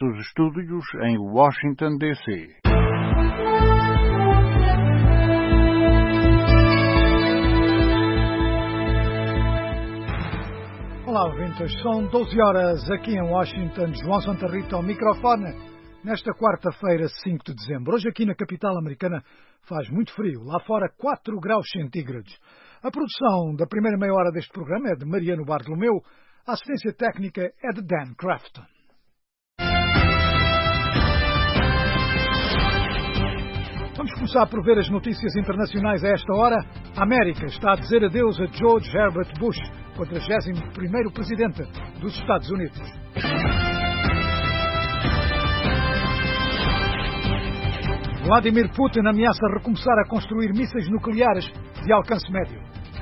dos estúdios em Washington, D.C. Olá, ouvintes. São 12 horas aqui em Washington. João Santa Rita ao microfone. Nesta quarta-feira, 5 de dezembro. Hoje aqui na capital americana faz muito frio. Lá fora, 4 graus centígrados. A produção da primeira meia hora deste programa é de Mariano Bartolomeu. A assistência técnica é de Dan Crafton. Vamos começar por ver as notícias internacionais a esta hora. A América está a dizer adeus a George Herbert Bush, 41º presidente dos Estados Unidos. Vladimir Putin ameaça recomeçar a construir mísseis nucleares de alcance médio.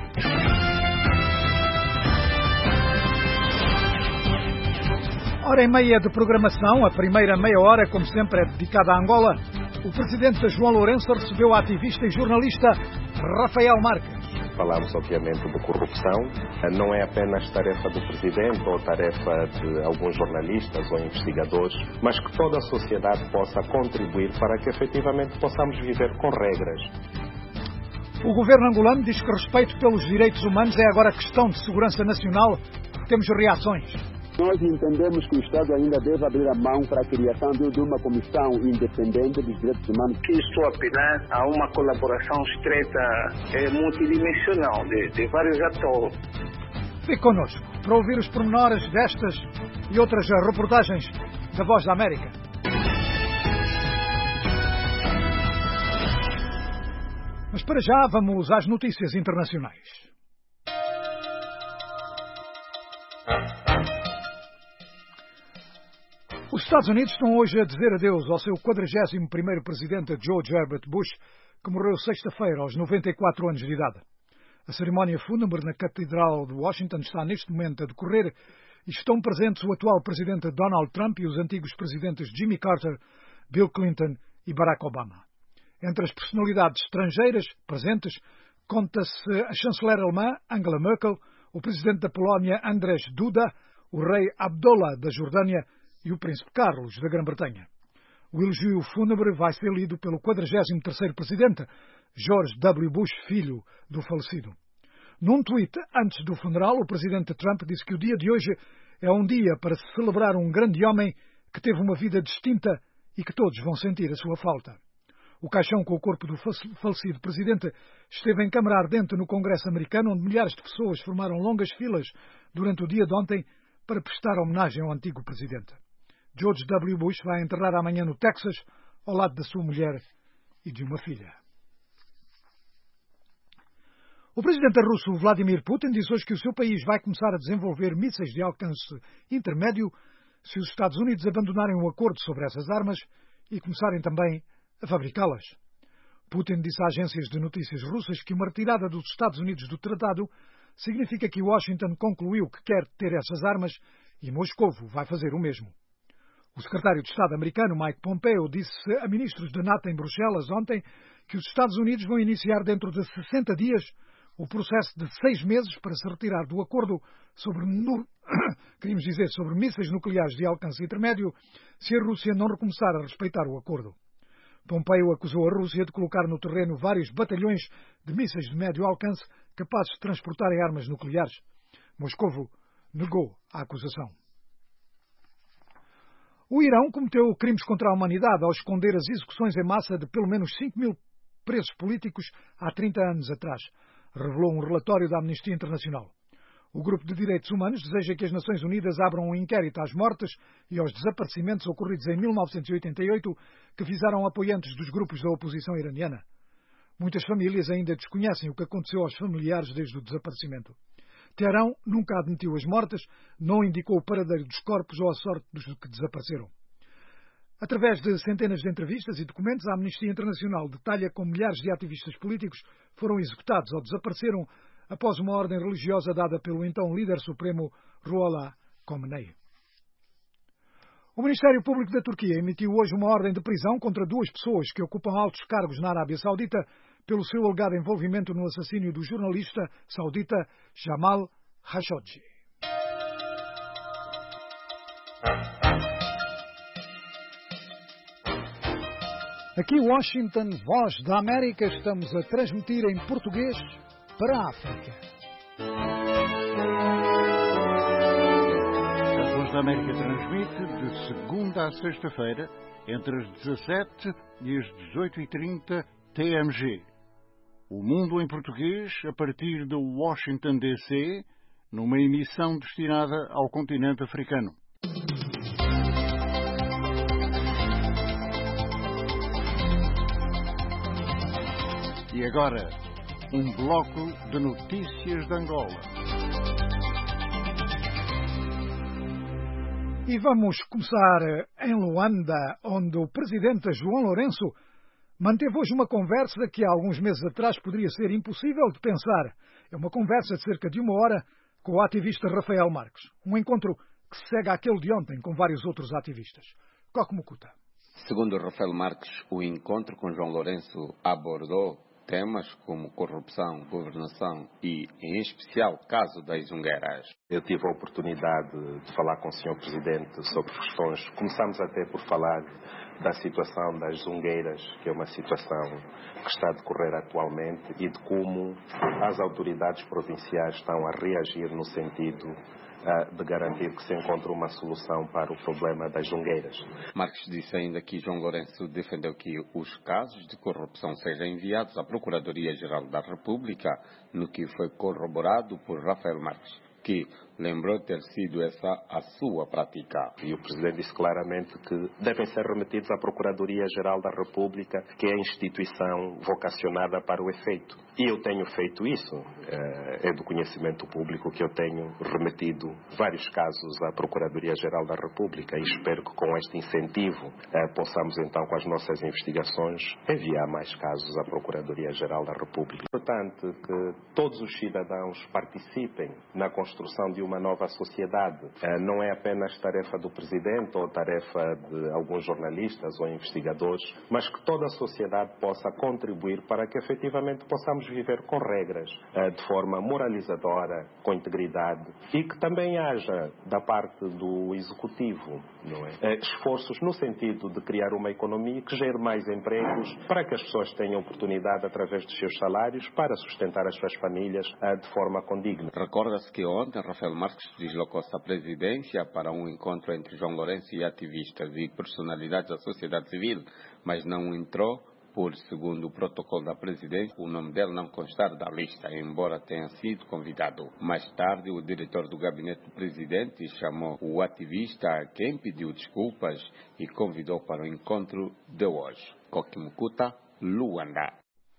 Hora e meia de programação. A primeira meia hora, como sempre, é dedicada à Angola. O presidente João Lourenço recebeu a ativista e jornalista Rafael Marques. Falamos, obviamente, de corrupção. Não é apenas tarefa do presidente ou tarefa de alguns jornalistas ou investigadores, mas que toda a sociedade possa contribuir para que efetivamente possamos viver com regras. O governo angolano diz que respeito pelos direitos humanos é agora questão de segurança nacional. Temos reações. Nós entendemos que o Estado ainda deve abrir a mão para a criação de uma comissão independente dos direitos humanos. Estou a apelar a uma colaboração estreita multidimensional de vários atores. Fique connosco para ouvir os pormenores destas e outras reportagens da Voz da América. Mas para já vamos às notícias internacionais. Os Estados Unidos estão hoje a dizer adeus ao seu 41º presidente George Herbert Bush, que morreu sexta-feira aos 94 anos de idade. A cerimónia fúnebre na Catedral de Washington está neste momento a decorrer e estão presentes o atual presidente Donald Trump e os antigos presidentes Jimmy Carter, Bill Clinton e Barack Obama. Entre as personalidades estrangeiras presentes, conta-se a chanceler alemã Angela Merkel, o presidente da Polónia Andrzej Duda, o rei Abdullah da Jordânia e o príncipe Carlos da Grã-Bretanha. O elogio fúnebre vai ser lido pelo 43º presidente, George W. Bush, filho do falecido. Num tweet antes do funeral, o presidente Trump disse que o dia de hoje é um dia para se celebrar um grande homem que teve uma vida distinta e que todos vão sentir a sua falta. O caixão com o corpo do falecido presidente esteve em câmara ardente no Congresso americano, onde milhares de pessoas formaram longas filas durante o dia de ontem para prestar homenagem ao antigo presidente. George W. Bush vai enterrar amanhã no Texas, ao lado da sua mulher e de uma filha. O presidente russo Vladimir Putin diz hoje que o seu país vai começar a desenvolver mísseis de alcance intermédio se os Estados Unidos abandonarem o acordo sobre essas armas e começarem também a fabricá-las. Putin disse a agências de notícias russas que uma retirada dos Estados Unidos do tratado significa que Washington concluiu que quer ter essas armas e Moscovo vai fazer o mesmo. O secretário de Estado americano, Mike Pompeo, disse a ministros da NATO em Bruxelas ontem que os Estados Unidos vão iniciar dentro de 60 dias o processo de 6 meses para se retirar do acordo sobre mísseis nucleares de alcance intermédio se a Rússia não recomeçar a respeitar o acordo. Pompeo acusou a Rússia de colocar no terreno vários batalhões de mísseis de médio alcance capazes de transportarem armas nucleares. Moscovo negou a acusação. O Irão cometeu crimes contra a humanidade ao esconder as execuções em massa de pelo menos 5.000 presos políticos há 30 anos atrás, revelou um relatório da Amnistia Internacional. O Grupo de Direitos Humanos deseja que as Nações Unidas abram um inquérito às mortes e aos desaparecimentos ocorridos em 1988 que visaram apoiantes dos grupos da oposição iraniana. Muitas famílias ainda desconhecem o que aconteceu aos familiares desde o desaparecimento. Teherão nunca admitiu as mortes, não indicou o paradeiro dos corpos ou a sorte dos que desapareceram. Através de centenas de entrevistas e documentos, a Amnistia Internacional detalha como milhares de ativistas políticos foram executados ou desapareceram após uma ordem religiosa dada pelo então líder supremo Ruhollah Khomeini. O Ministério Público da Turquia emitiu hoje uma ordem de prisão contra 2 pessoas que ocupam altos cargos na Arábia Saudita pelo seu alegado envolvimento no assassínio do jornalista saudita Jamal Khashoggi. Aqui Washington, Voz da América, estamos a transmitir em português para a África. A Voz da América transmite de segunda a sexta-feira, entre as 17 e as 18h30 TMG. O Mundo em Português, a partir de Washington, D.C., numa emissão destinada ao continente africano. E agora, um bloco de notícias de Angola. E vamos começar em Luanda, onde o presidente João Lourenço manteve hoje uma conversa que há alguns meses atrás poderia ser impossível de pensar. É uma conversa de cerca de 1 hora com o ativista Rafael Marques. Um encontro que se segue àquele de ontem com vários outros ativistas. Coque Mucuta. Segundo Rafael Marques, o encontro com João Lourenço abordou temas como corrupção, governação e, em especial, o caso das Zungueiras. Eu tive a oportunidade de falar com o Sr. Presidente sobre questões. Começamos até por falar da situação das Zungueiras, que é uma situação que está a decorrer atualmente, e de como as autoridades provinciais estão a reagir no sentido de garantir que se encontre uma solução para o problema das Zungueiras. Marques disse ainda que João Lourenço defendeu que os casos de corrupção sejam enviados à Procuradoria-Geral da República, no que foi corroborado por Rafael Marques, que lembrou ter sido essa a sua prática. E o Presidente disse claramente que devem ser remetidos à Procuradoria-Geral da República, que é a instituição vocacionada para o efeito. E eu tenho feito isso. É do conhecimento público que eu tenho remetido vários casos à Procuradoria-Geral da República e espero que com este incentivo possamos então, com as nossas investigações, enviar mais casos à Procuradoria-Geral da República. É importante que todos os cidadãos participem na construção de uma nova sociedade. Não é apenas tarefa do Presidente ou tarefa de alguns jornalistas ou investigadores, mas que toda a sociedade possa contribuir para que efetivamente possamos viver com regras, de forma moralizadora, com integridade, e que também haja da parte do Executivo, não é? Esforços no sentido de criar uma economia que gere mais empregos para que as pessoas tenham oportunidade através dos seus salários para sustentar as suas famílias de forma condigna. Recorda-se que ontem Rafael Marques deslocou-se à presidência para um encontro entre João Lourenço e ativistas e personalidades da sociedade civil, mas não entrou por, segundo o protocolo da presidência, o nome dele não constar da lista, embora tenha sido convidado. Mais tarde, o diretor do gabinete do presidente chamou o ativista, a quem pediu desculpas e convidou para o encontro de hoje. Coque Mucuta, Luanda.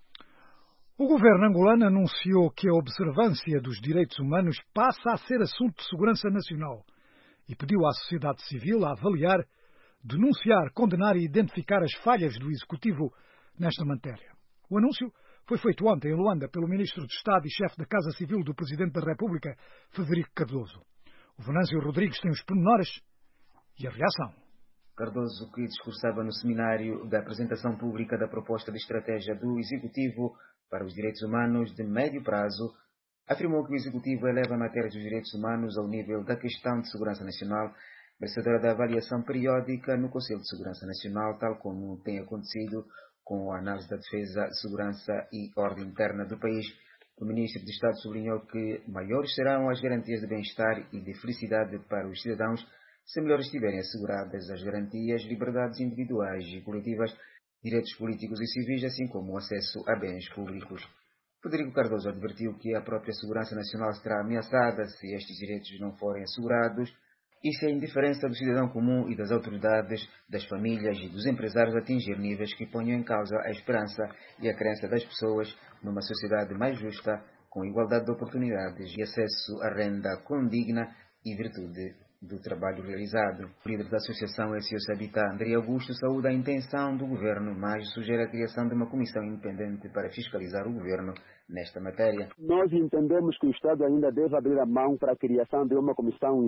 O governo angolano anunciou que a observância dos direitos humanos passa a ser assunto de segurança nacional e pediu à sociedade civil a avaliar, denunciar, condenar e identificar as falhas do Executivo nesta matéria. O anúncio foi feito ontem em Luanda pelo Ministro de Estado e chefe da Casa Civil do Presidente da República, Frederico Cardoso. O Venâncio Rodrigues tem os pormenores e a reação. Cardoso, que discursava no seminário da apresentação pública da proposta de estratégia do Executivo para os direitos humanos de médio prazo, afirmou que o Executivo eleva a matéria dos direitos humanos ao nível da questão de segurança nacional, merecedora da avaliação periódica no Conselho de Segurança Nacional, tal como tem acontecido com a análise da defesa, segurança e ordem interna do país. O Ministro de Estado sublinhou que maiores serão as garantias de bem-estar e de felicidade para os cidadãos se melhor estiverem asseguradas as garantias, liberdades individuais e coletivas, direitos políticos e civis, assim como o acesso a bens públicos. Frederico Cardoso advertiu que a própria segurança nacional será ameaçada se estes direitos não forem assegurados e se a indiferença do cidadão comum e das autoridades, das famílias e dos empresários atingir níveis que ponham em causa a esperança e a crença das pessoas numa sociedade mais justa, com igualdade de oportunidades e acesso à renda condigna e virtude do trabalho realizado. O líder da Associação SOS Habitat, André Augusto, saúda a intenção do governo, mas sugere a criação de uma comissão independente para fiscalizar o governo nesta matéria. Nós entendemos que o Estado ainda deve abrir a mão para a criação de uma comissão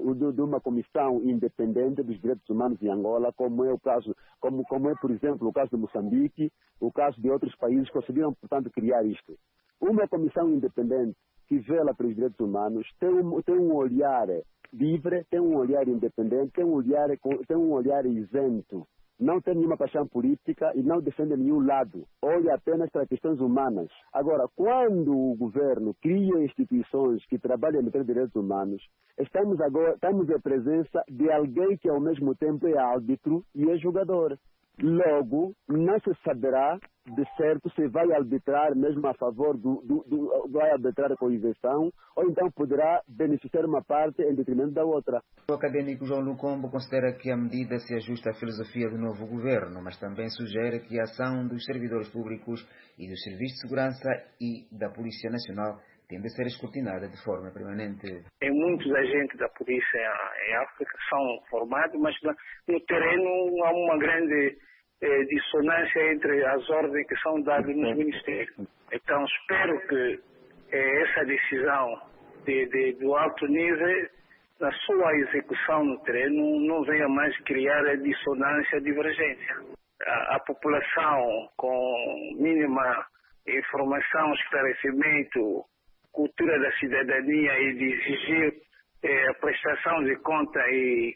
independente dos direitos humanos em Angola, como é o caso, como é, por exemplo, o caso de Moçambique, o caso de outros países que conseguiram, portanto, criar isto. Uma comissão independente que vela pelos direitos humanos tem um olhar livre, tem um olhar independente, tem um olhar isento não tem nenhuma paixão política e não defende nenhum lado, olha apenas para questões humanas. Agora, quando o governo cria instituições que trabalham em matéria de direitos humanos, estamos em presença de alguém que ao mesmo tempo é árbitro e é julgador. Logo, não se saberá de certo se vai arbitrar mesmo a favor vai arbitrar com isenção, ou então poderá beneficiar uma parte em detrimento da outra. O académico João Lucombo considera que a medida se ajusta à filosofia do novo governo, mas também sugere que a ação dos servidores públicos e dos serviços de segurança e da Polícia Nacional tem de ser escrutinada de forma permanente. Tem muitos agentes da polícia em África que são formados, mas no terreno há uma grande dissonância entre as ordens que são dadas nos ministérios. Então espero que essa decisão do alto nível, na sua execução no terreno, não venha mais criar a dissonância, a divergência. A população com mínima informação, esclarecimento, cultura da cidadania e de exigir a prestação de conta e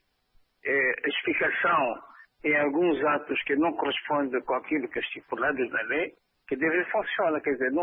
explicação em alguns atos que não correspondem com aquilo que é estipulado na lei, que deve funcionar. Quer dizer,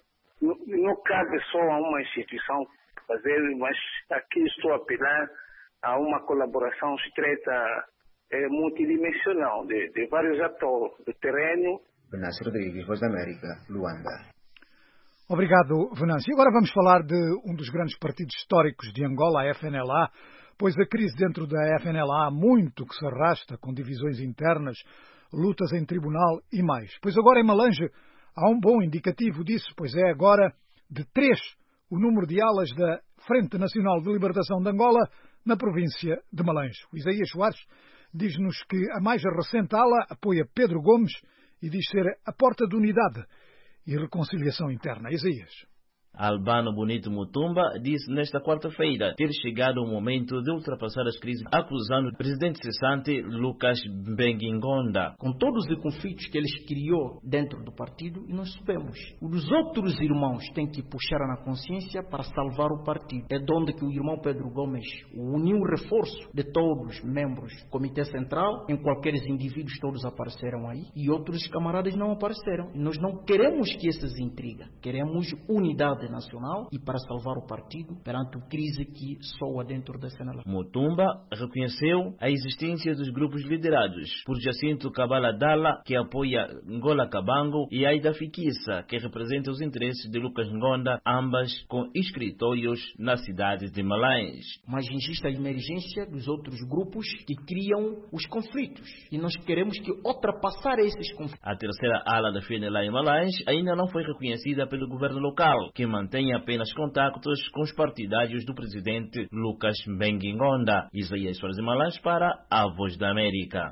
não cabe só a uma instituição fazer, mas aqui estou a apelar a uma colaboração estreita, multidimensional, de vários atores do terreno. Venâncio Rodrigues, Voz da América, Luanda. Obrigado, Venâncio. Agora vamos falar de um dos grandes partidos históricos de Angola, a FNLA, pois a crise dentro da FNLA há muito que se arrasta, com divisões internas, lutas em tribunal e mais. Pois agora em Malange há um bom indicativo disso, pois é agora de 3 o número de alas da Frente Nacional de Libertação de Angola na província de Malange. O Isaías Soares diz-nos que a mais recente ala apoia Pedro Gomes e diz ser a porta de unidade e reconciliação interna. Isaías. Albano Bonito Mutumba disse nesta quarta-feira ter chegado o momento de ultrapassar as crises, acusando o presidente cessante Lucas Benguingonda. Com todos os conflitos que eles criou dentro do partido, e nós sabemos. Os outros irmãos têm que puxar na consciência para salvar o partido. É de onde que o irmão Pedro Gomes uniu o reforço de todos os membros do Comitê Central, em qualquer indivíduos todos apareceram aí, e outros camaradas não apareceram. E nós não queremos que essas intrigas, queremos unidade nacional e para salvar o partido perante a crise que soa dentro da FNLA. Mutumba reconheceu a existência dos grupos liderados por Jacinto Cabala Dalla, que apoia Ngola Kabango, e Aida Fikissa, que representa os interesses de Lucas Ngonda, ambas com escritórios na cidade de Malange. Mas existe a emergência dos outros grupos que criam os conflitos e nós queremos que ultrapassar esses conflitos. A terceira ala da FNLA em Malange ainda não foi reconhecida pelo governo local, que mantém apenas contactos com os partidários do presidente Lucas Benguingonda. Isaías Soares de Malange para a Voz da América.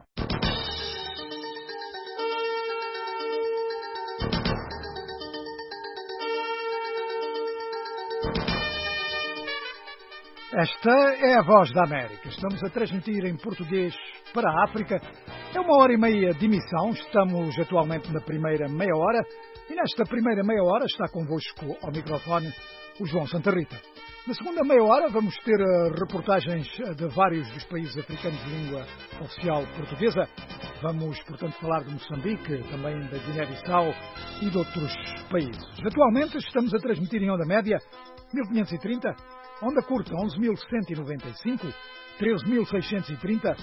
Esta é a Voz da América. Estamos a transmitir em português para a África. É 1h30 de emissão. Estamos atualmente na primeira meia hora. E nesta primeira meia hora está convosco ao microfone o João Santa Rita. Na segunda meia hora vamos ter reportagens de vários dos países africanos de língua oficial portuguesa. Vamos, portanto, falar de Moçambique, também da Guiné-Bissau e de outros países. Atualmente estamos a transmitir em onda média 1530, onda curta 11.195, 13.630,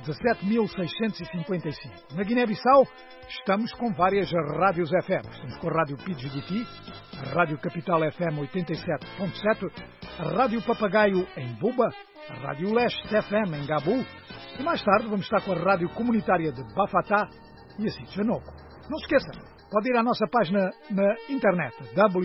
17.655. Na Guiné-Bissau estamos com várias rádios FM. Estamos com a Rádio PGDT, a Rádio Capital FM 87.7, a Rádio Papagaio em Buba, a Rádio Leste FM em Gabu e mais tarde vamos estar com a Rádio Comunitária de Bafatá e assim de Janoco. Não se esqueça, pode ir à nossa página na internet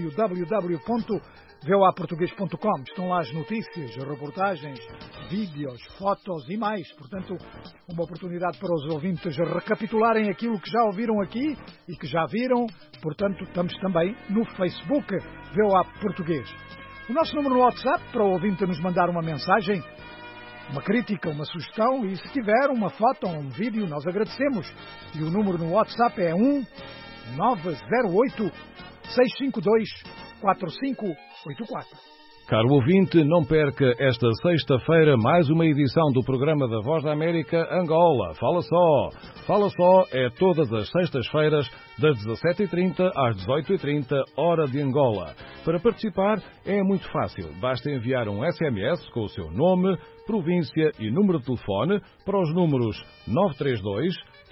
www.voaportugues.com. Estão lá as notícias, as reportagens, vídeos, fotos e mais. Portanto, uma oportunidade para os ouvintes recapitularem aquilo que já ouviram aqui e que já viram. Portanto, estamos também no Facebook VOA Português. O nosso número no WhatsApp para o ouvinte nos mandar uma mensagem, uma crítica, uma sugestão e se tiver uma foto ou um vídeo, nós agradecemos. E o número no WhatsApp é 908 652 4584. Caro ouvinte, não perca esta sexta-feira mais uma edição do programa da Voz da América Angola. Fala Só! Fala Só é todas as sextas-feiras das 17h30 às 18h30, hora de Angola. Para participar é muito fácil. Basta enviar um SMS com o seu nome, província e número de telefone para os números 932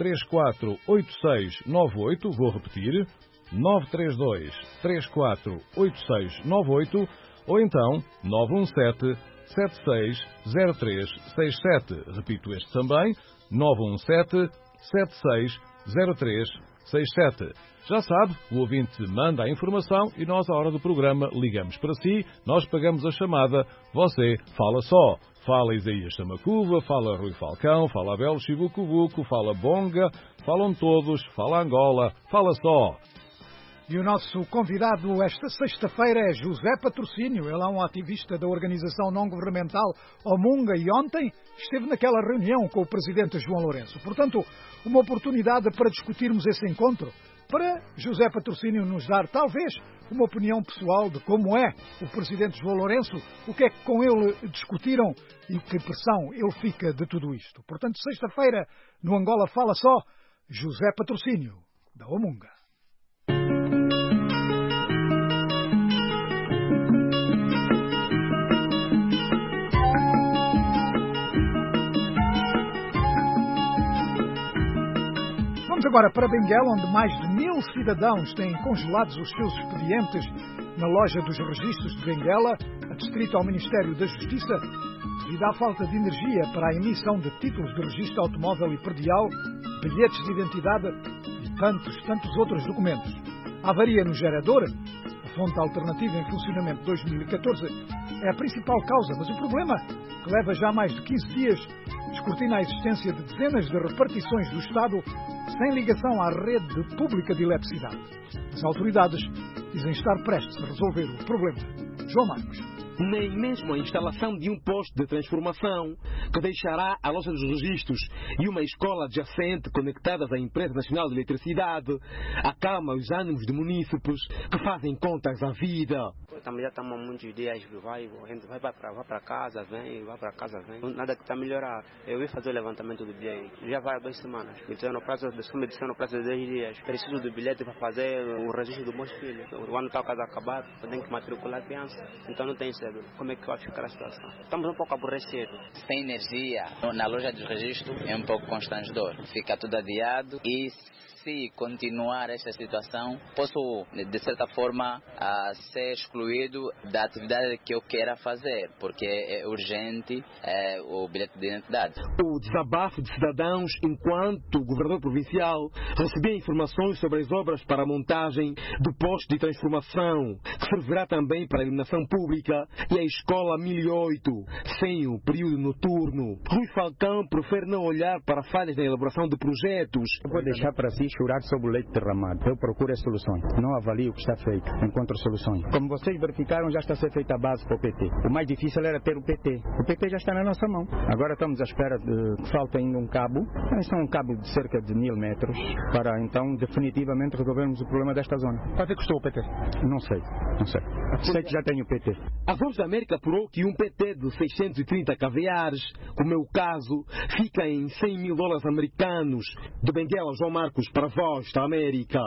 348698, vou repetir, 932 348698, ou então 917-760367. Repito este também, 917-760367. Já sabe, o ouvinte manda a informação e nós, à hora do programa, ligamos para si, nós pagamos a chamada, você fala só. Fala Isaías Samacuva, fala Rui Falcão, fala Abel Chibucubuco, fala Bonga, falam todos, fala Angola, fala só. E o nosso convidado esta sexta-feira é José Patrocínio. Ele é um ativista da organização não-governamental Omunga e ontem esteve naquela reunião com o presidente João Lourenço. Portanto, uma oportunidade para discutirmos esse encontro, para José Patrocínio nos dar, talvez, uma opinião pessoal de como é o presidente João Lourenço, o que é que com ele discutiram e que pressão ele fica de tudo isto. Portanto, sexta-feira, no Angola Fala Só, José Patrocínio, da Omunga. Vamos agora para Benguela, onde mais de 1000 cidadãos têm congelados os seus expedientes na loja dos registros de Benguela, adscrito ao Ministério da Justiça, devido à falta de energia para a emissão de títulos de registro automóvel e predial, bilhetes de identidade e tantos outros documentos. A avaria no gerador, a fonte alternativa em funcionamento de 2014, é a principal causa, mas o problema, que leva já mais de 15 dias, descortina a existência de dezenas de repartições do Estado sem ligação à rede pública de eletricidade. As autoridades dizem estar prestes a resolver o problema. João Marcos. Nem mesmo a instalação de um posto de transformação que deixará a loja dos registros e uma escola adjacente conectadas à Empresa Nacional de Eletricidade acalma os ânimos de munícipes que fazem contas à vida. Já estamos há muitos dias, a gente vai para casa, vem, nada que está a melhorar. Eu vim fazer o levantamento do bilhete, já vai há 2 semanas. Então, no prazo de 10 dias, preciso do bilhete para fazer o registro do meu filho. O ano está quase a acabar, eu tenho que matricular a criança, então não tem cédula. Como é que vai ficar a situação? Estamos um pouco aborrecidos. Sem energia na loja de registro é um pouco constrangedor. Fica tudo adiado e se continuar esta situação, posso, de certa forma, ser excluído da atividade que eu queira fazer, porque é urgente o bilhete de identidade. O desabafo de cidadãos enquanto o governador provincial recebia informações sobre as obras para a montagem do posto de transformação, que servirá também para a iluminação pública, e a escola 1008, sem o período noturno. Rui Falcão prefere não olhar para falhas na elaboração de projetos. Eu vou deixar para si chorar sobre o leite derramado. Eu procuro as soluções. Não avalio o que está feito. Encontro soluções. Como vocês verificaram, já está a ser feita a base para o PT. O mais difícil era ter o PT. O PT já está na nossa mão. Agora estamos à espera de... Falta ainda um cabo. São um cabo de cerca de 1000 metros para, então, definitivamente resolvermos o problema desta zona. Quanto é que custou o PT? Não sei. Sei que já tenho o PT. A Voz da América apurou que um PT de 630 caviares, como é o caso, fica em $100.000 americanos. De Benguela, João Marcos, para a Voz da América.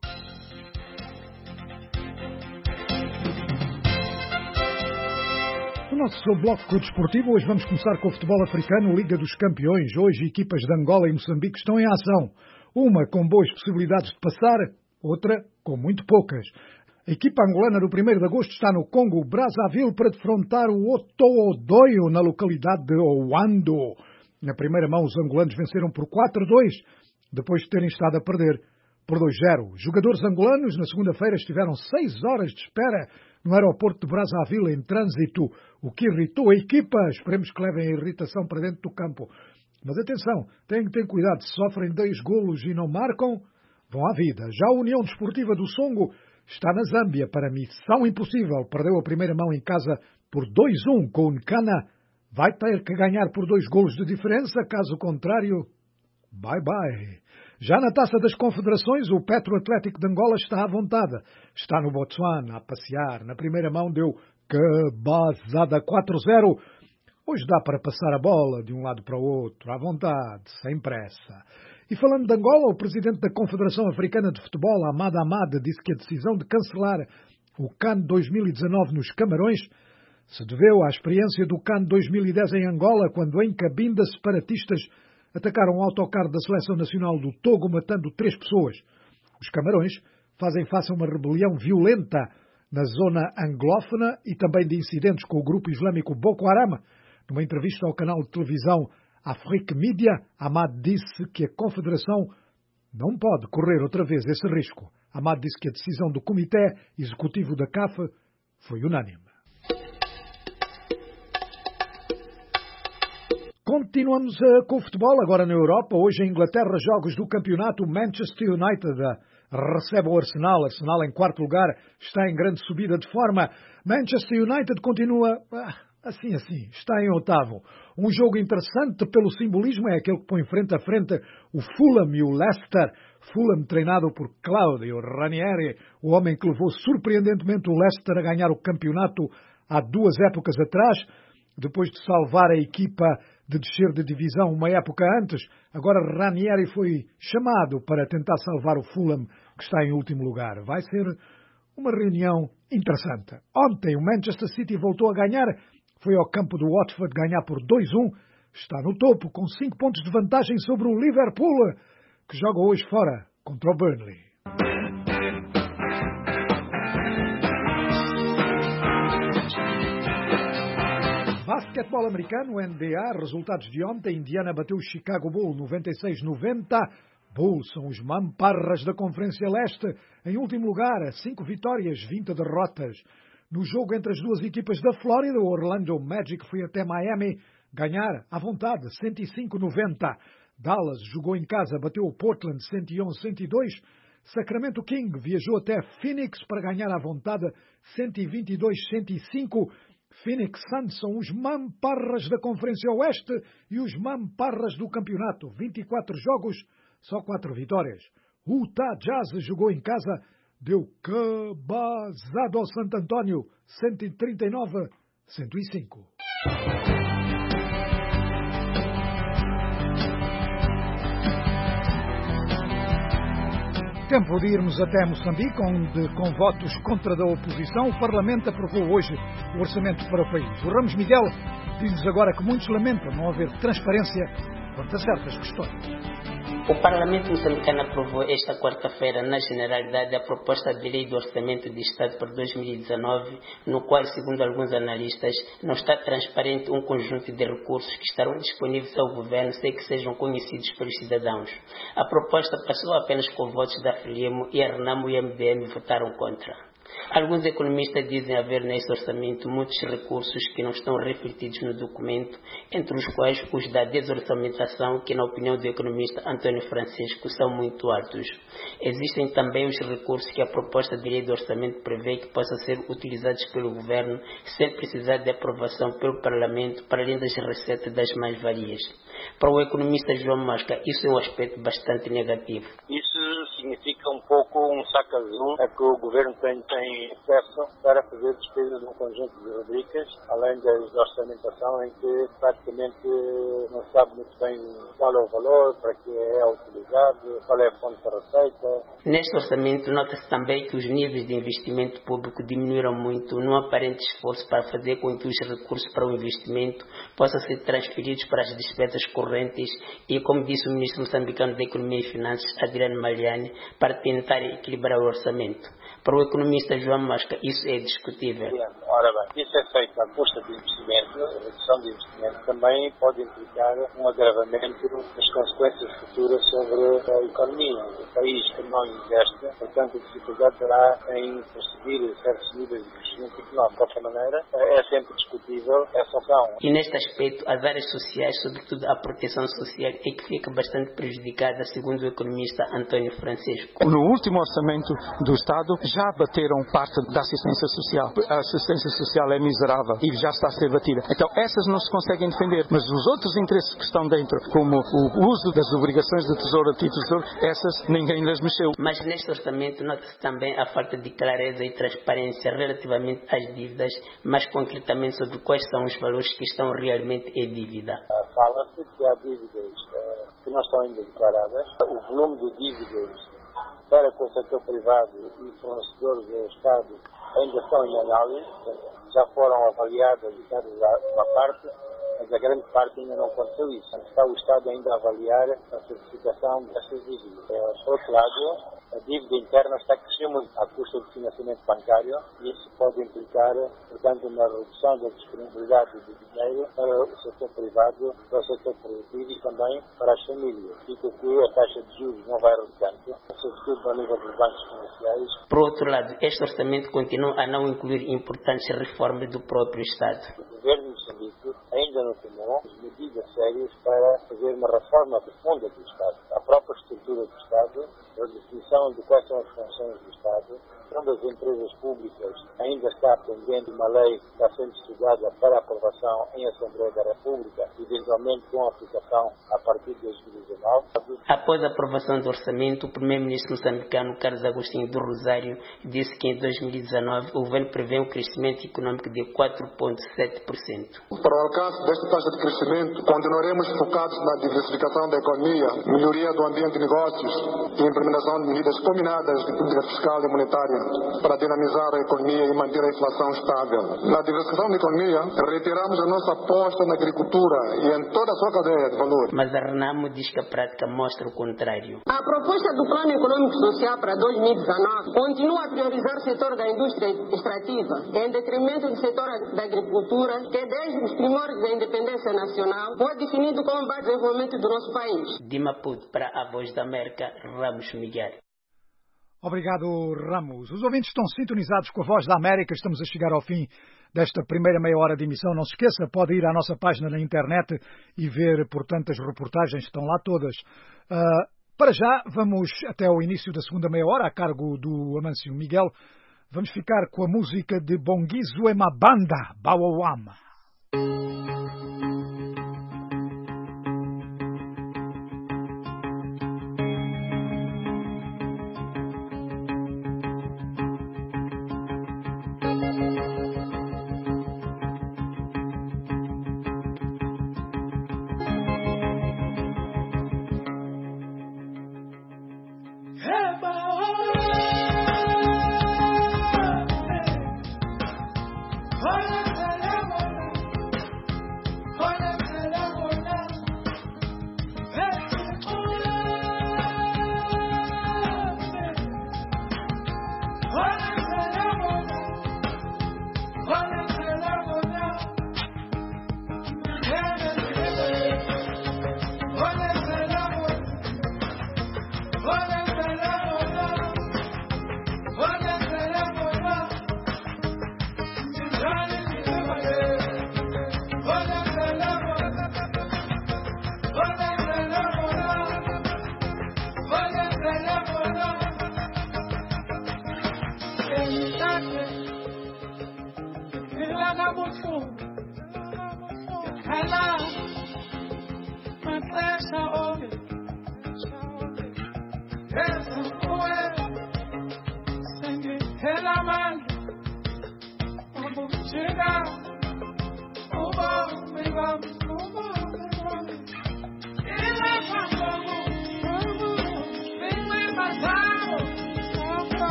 No nosso bloco desportivo, hoje vamos começar com o futebol africano, Liga dos Campeões. Hoje, equipas de Angola e Moçambique estão em ação. Uma com boas possibilidades de passar, outra com muito poucas. A equipa angolana do 1º de agosto está no Congo Brazzaville para defrontar o Oto-Odoio na localidade de Ouando. Na primeira mão, os angolanos venceram por 4-2, depois de terem estado a perder por 2-0. Os jogadores angolanos, na segunda-feira, estiveram 6 horas de espera no aeroporto de Brazzaville, em trânsito, o que irritou a equipa. Esperemos que levem a irritação para dentro do campo. Mas atenção, têm que ter cuidado. Se sofrem 2 golos e não marcam, vão à vida. Já a União Desportiva do Songo está na Zâmbia para missão impossível. Perdeu a primeira mão em casa por 2-1 com o Nkana. Vai ter que ganhar por 2 golos de diferença, caso contrário, bye-bye. Já na Taça das Confederações, o Petro Atlético de Angola está à vontade. Está no Botsuana a passear. Na primeira mão deu Que basada 4-0. Hoje dá para passar a bola de um lado para o outro, à vontade, sem pressa. E falando de Angola, o presidente da Confederação Africana de Futebol, Ahmad Ahmad, disse que a decisão de cancelar o CAN 2019 nos Camarões se deveu à experiência do CAN 2010 em Angola, quando em Cabinda separatistas atacaram um autocarro da Seleção Nacional do Togo, matando 3 pessoas. Os Camarões fazem face a uma rebelião violenta na zona anglófona e também de incidentes com o grupo islâmico Boko Haram. Numa entrevista ao canal de televisão Afrique Media, Ahmad disse que a Confederação não pode correr outra vez esse risco. Ahmad disse que a decisão do Comitê Executivo da CAF foi unânime. Continuamos com o futebol, agora na Europa. Hoje em Inglaterra, jogos do campeonato. Manchester United recebe o Arsenal. Arsenal em 4º lugar, está em grande subida de forma. Manchester United continua assim, está em 8º. Um jogo interessante pelo simbolismo é aquele que põe frente a frente o Fulham e o Leicester. Fulham treinado por Claudio Ranieri, o homem que levou surpreendentemente o Leicester a ganhar o campeonato há 2 épocas atrás, depois de salvar a equipa de descer de divisão uma época antes. Agora Ranieri foi chamado para tentar salvar o Fulham, que está em último lugar. Vai ser uma reunião interessante. Ontem o Manchester City voltou a ganhar, foi ao campo do Watford ganhar por 2-1, está no topo com 5 pontos de vantagem sobre o Liverpool, que joga hoje fora contra o Burnley. Basquetebol americano, NBA, resultados de ontem. Indiana bateu o Chicago Bulls 96-90. Bulls são os mamparras da Conferência Leste. Em último lugar, 5 vitórias, 20 derrotas. No jogo entre as duas equipas da Flórida, o Orlando Magic foi até Miami ganhar à vontade, 105-90. Dallas jogou em casa, bateu o Portland 111-102. Sacramento King viajou até Phoenix para ganhar à vontade, 122-105. Phoenix Suns são os mamparras da Conferência Oeste e os mamparras do campeonato. 24 jogos, só 4 vitórias. Utah Jazz jogou em casa, deu cabazado ao Santo António, 139-105. Tempo de irmos até Moçambique, onde, com votos contra da oposição, o Parlamento aprovou hoje o orçamento para o país. O Ramos Miguel diz-nos agora que muitos lamentam não haver transparência quanto a certas questões. O Parlamento moçambicano aprovou esta quarta-feira, na Generalidade, a proposta de lei do Orçamento de Estado para 2019, no qual, segundo alguns analistas, não está transparente um conjunto de recursos que estarão disponíveis ao governo sem que sejam conhecidos pelos cidadãos. A proposta passou apenas com votos da Frelimo e a Renamo e a MDM votaram contra. Alguns economistas dizem haver nesse orçamento muitos recursos que não estão refletidos no documento, entre os quais os da desorçamentação, que na opinião do economista António Francisco são muito altos. Existem também os recursos que a proposta de lei do orçamento prevê que possam ser utilizados pelo governo sem precisar de aprovação pelo Parlamento, para além das receitas das mais-valias. Para o economista João Masca, isso é um aspecto bastante negativo. Isso significa um pouco um saco azul a que o governo tem acesso para fazer despesas de um conjunto de rubricas, além da orçamentação, em que praticamente não sabe muito bem qual é o valor, para que é utilizado, qual é a fonte da receita. Neste orçamento, nota-se também que os níveis de investimento público diminuíram muito, num aparente esforço para fazer com que os recursos para o investimento possam ser transferidos para as despesas correntes e, como disse o ministro moçambicano da Economia e Finanças, Adriano Maliani, para tentar equilibrar o orçamento. Para o economista João Masca, isso é discutível. Ora bem, isso é feito à custa de investimento, a redução de investimento também pode implicar um agravamento das consequências futuras sobre a economia. O país que não investe, portanto, a dificuldade terá em conseguir certos níveis de crescimento económico. De qualquer maneira, é sempre discutível essa opção. E neste aspecto, as áreas sociais, sobretudo a proteção social, é que fica bastante prejudicada, segundo o economista António Francisco. No último orçamento do Estado, já bateram parte da assistência social. A assistência base social é miserável e já está a ser batida. Então essas não se conseguem defender, mas os outros interesses que estão dentro, como o uso das obrigações do Tesouro a título de Tesouro, essas ninguém lhes mexeu. Mas neste orçamento nota-se também a falta de clareza e transparência relativamente às dívidas, mais concretamente sobre quais são os valores que estão realmente em dívida. Fala-se que há dívidas que não estão ainda declaradas. O volume de dívidas para com o setor privado e fornecedores do Estado ainda estão em análise, já foram avaliadas e dadas uma parte, mas a grande parte ainda não aconteceu isso. Está o Estado ainda a avaliar a certificação dessas dívidas. Por outro lado, a dívida interna está a crescer muito à custa do financiamento bancário e isso pode implicar, portanto, uma redução da disponibilidade de dinheiro para o setor privado, para o setor produtivo e também para as famílias. Fica que a taxa de juros não vai reduzir, sobretudo ao nível dos bancos comerciais. Por outro lado, este orçamento continua a não incluir importantes reformas do próprio Estado. O governo de Moçambique ainda não tomou medidas sérias para fazer uma reforma profunda do Estado. A própria estrutura do Estado, a definição de quais são as funções do Estado, das empresas públicas ainda está pendente uma lei que está sendo estudada para aprovação em Assembleia da República, eventualmente com aplicação a partir de 2019. Após a aprovação do orçamento, o primeiro-ministro moçambicano Carlos Agostinho do Rosário disse que em 2019 o governo prevê um crescimento econômico de 4,7%. Para o alcance desta taxa de crescimento, continuaremos focados na diversificação da economia, melhoria do ambiente de negócios e implementação de medidas combinadas de política fiscal e monetária para dinamizar a economia e manter a inflação estável. Na diversificação da economia, reiteramos a nossa aposta na agricultura e em toda a sua cadeia de valor. Mas a Renamo diz que a prática mostra o contrário. A proposta do Plano Econômico Social para 2019 continua a priorizar o setor da indústria extrativa, em detrimento do setor da agricultura, que desde os primórdios da independência nacional foi definido como base de desenvolvimento do nosso país. De Maputo para a Voz da América, Ramos Miguel. Obrigado, Ramos. Os ouvintes estão sintonizados com a Voz da América. Estamos a chegar ao fim desta primeira meia hora de emissão. Não se esqueça, pode ir à nossa página na internet e ver, portanto, as reportagens, estão lá todas. Para já, vamos até o início da segunda meia hora, a cargo do Amâncio Miguel. Vamos ficar com a música de Bongizo Emabanda, Bawawama.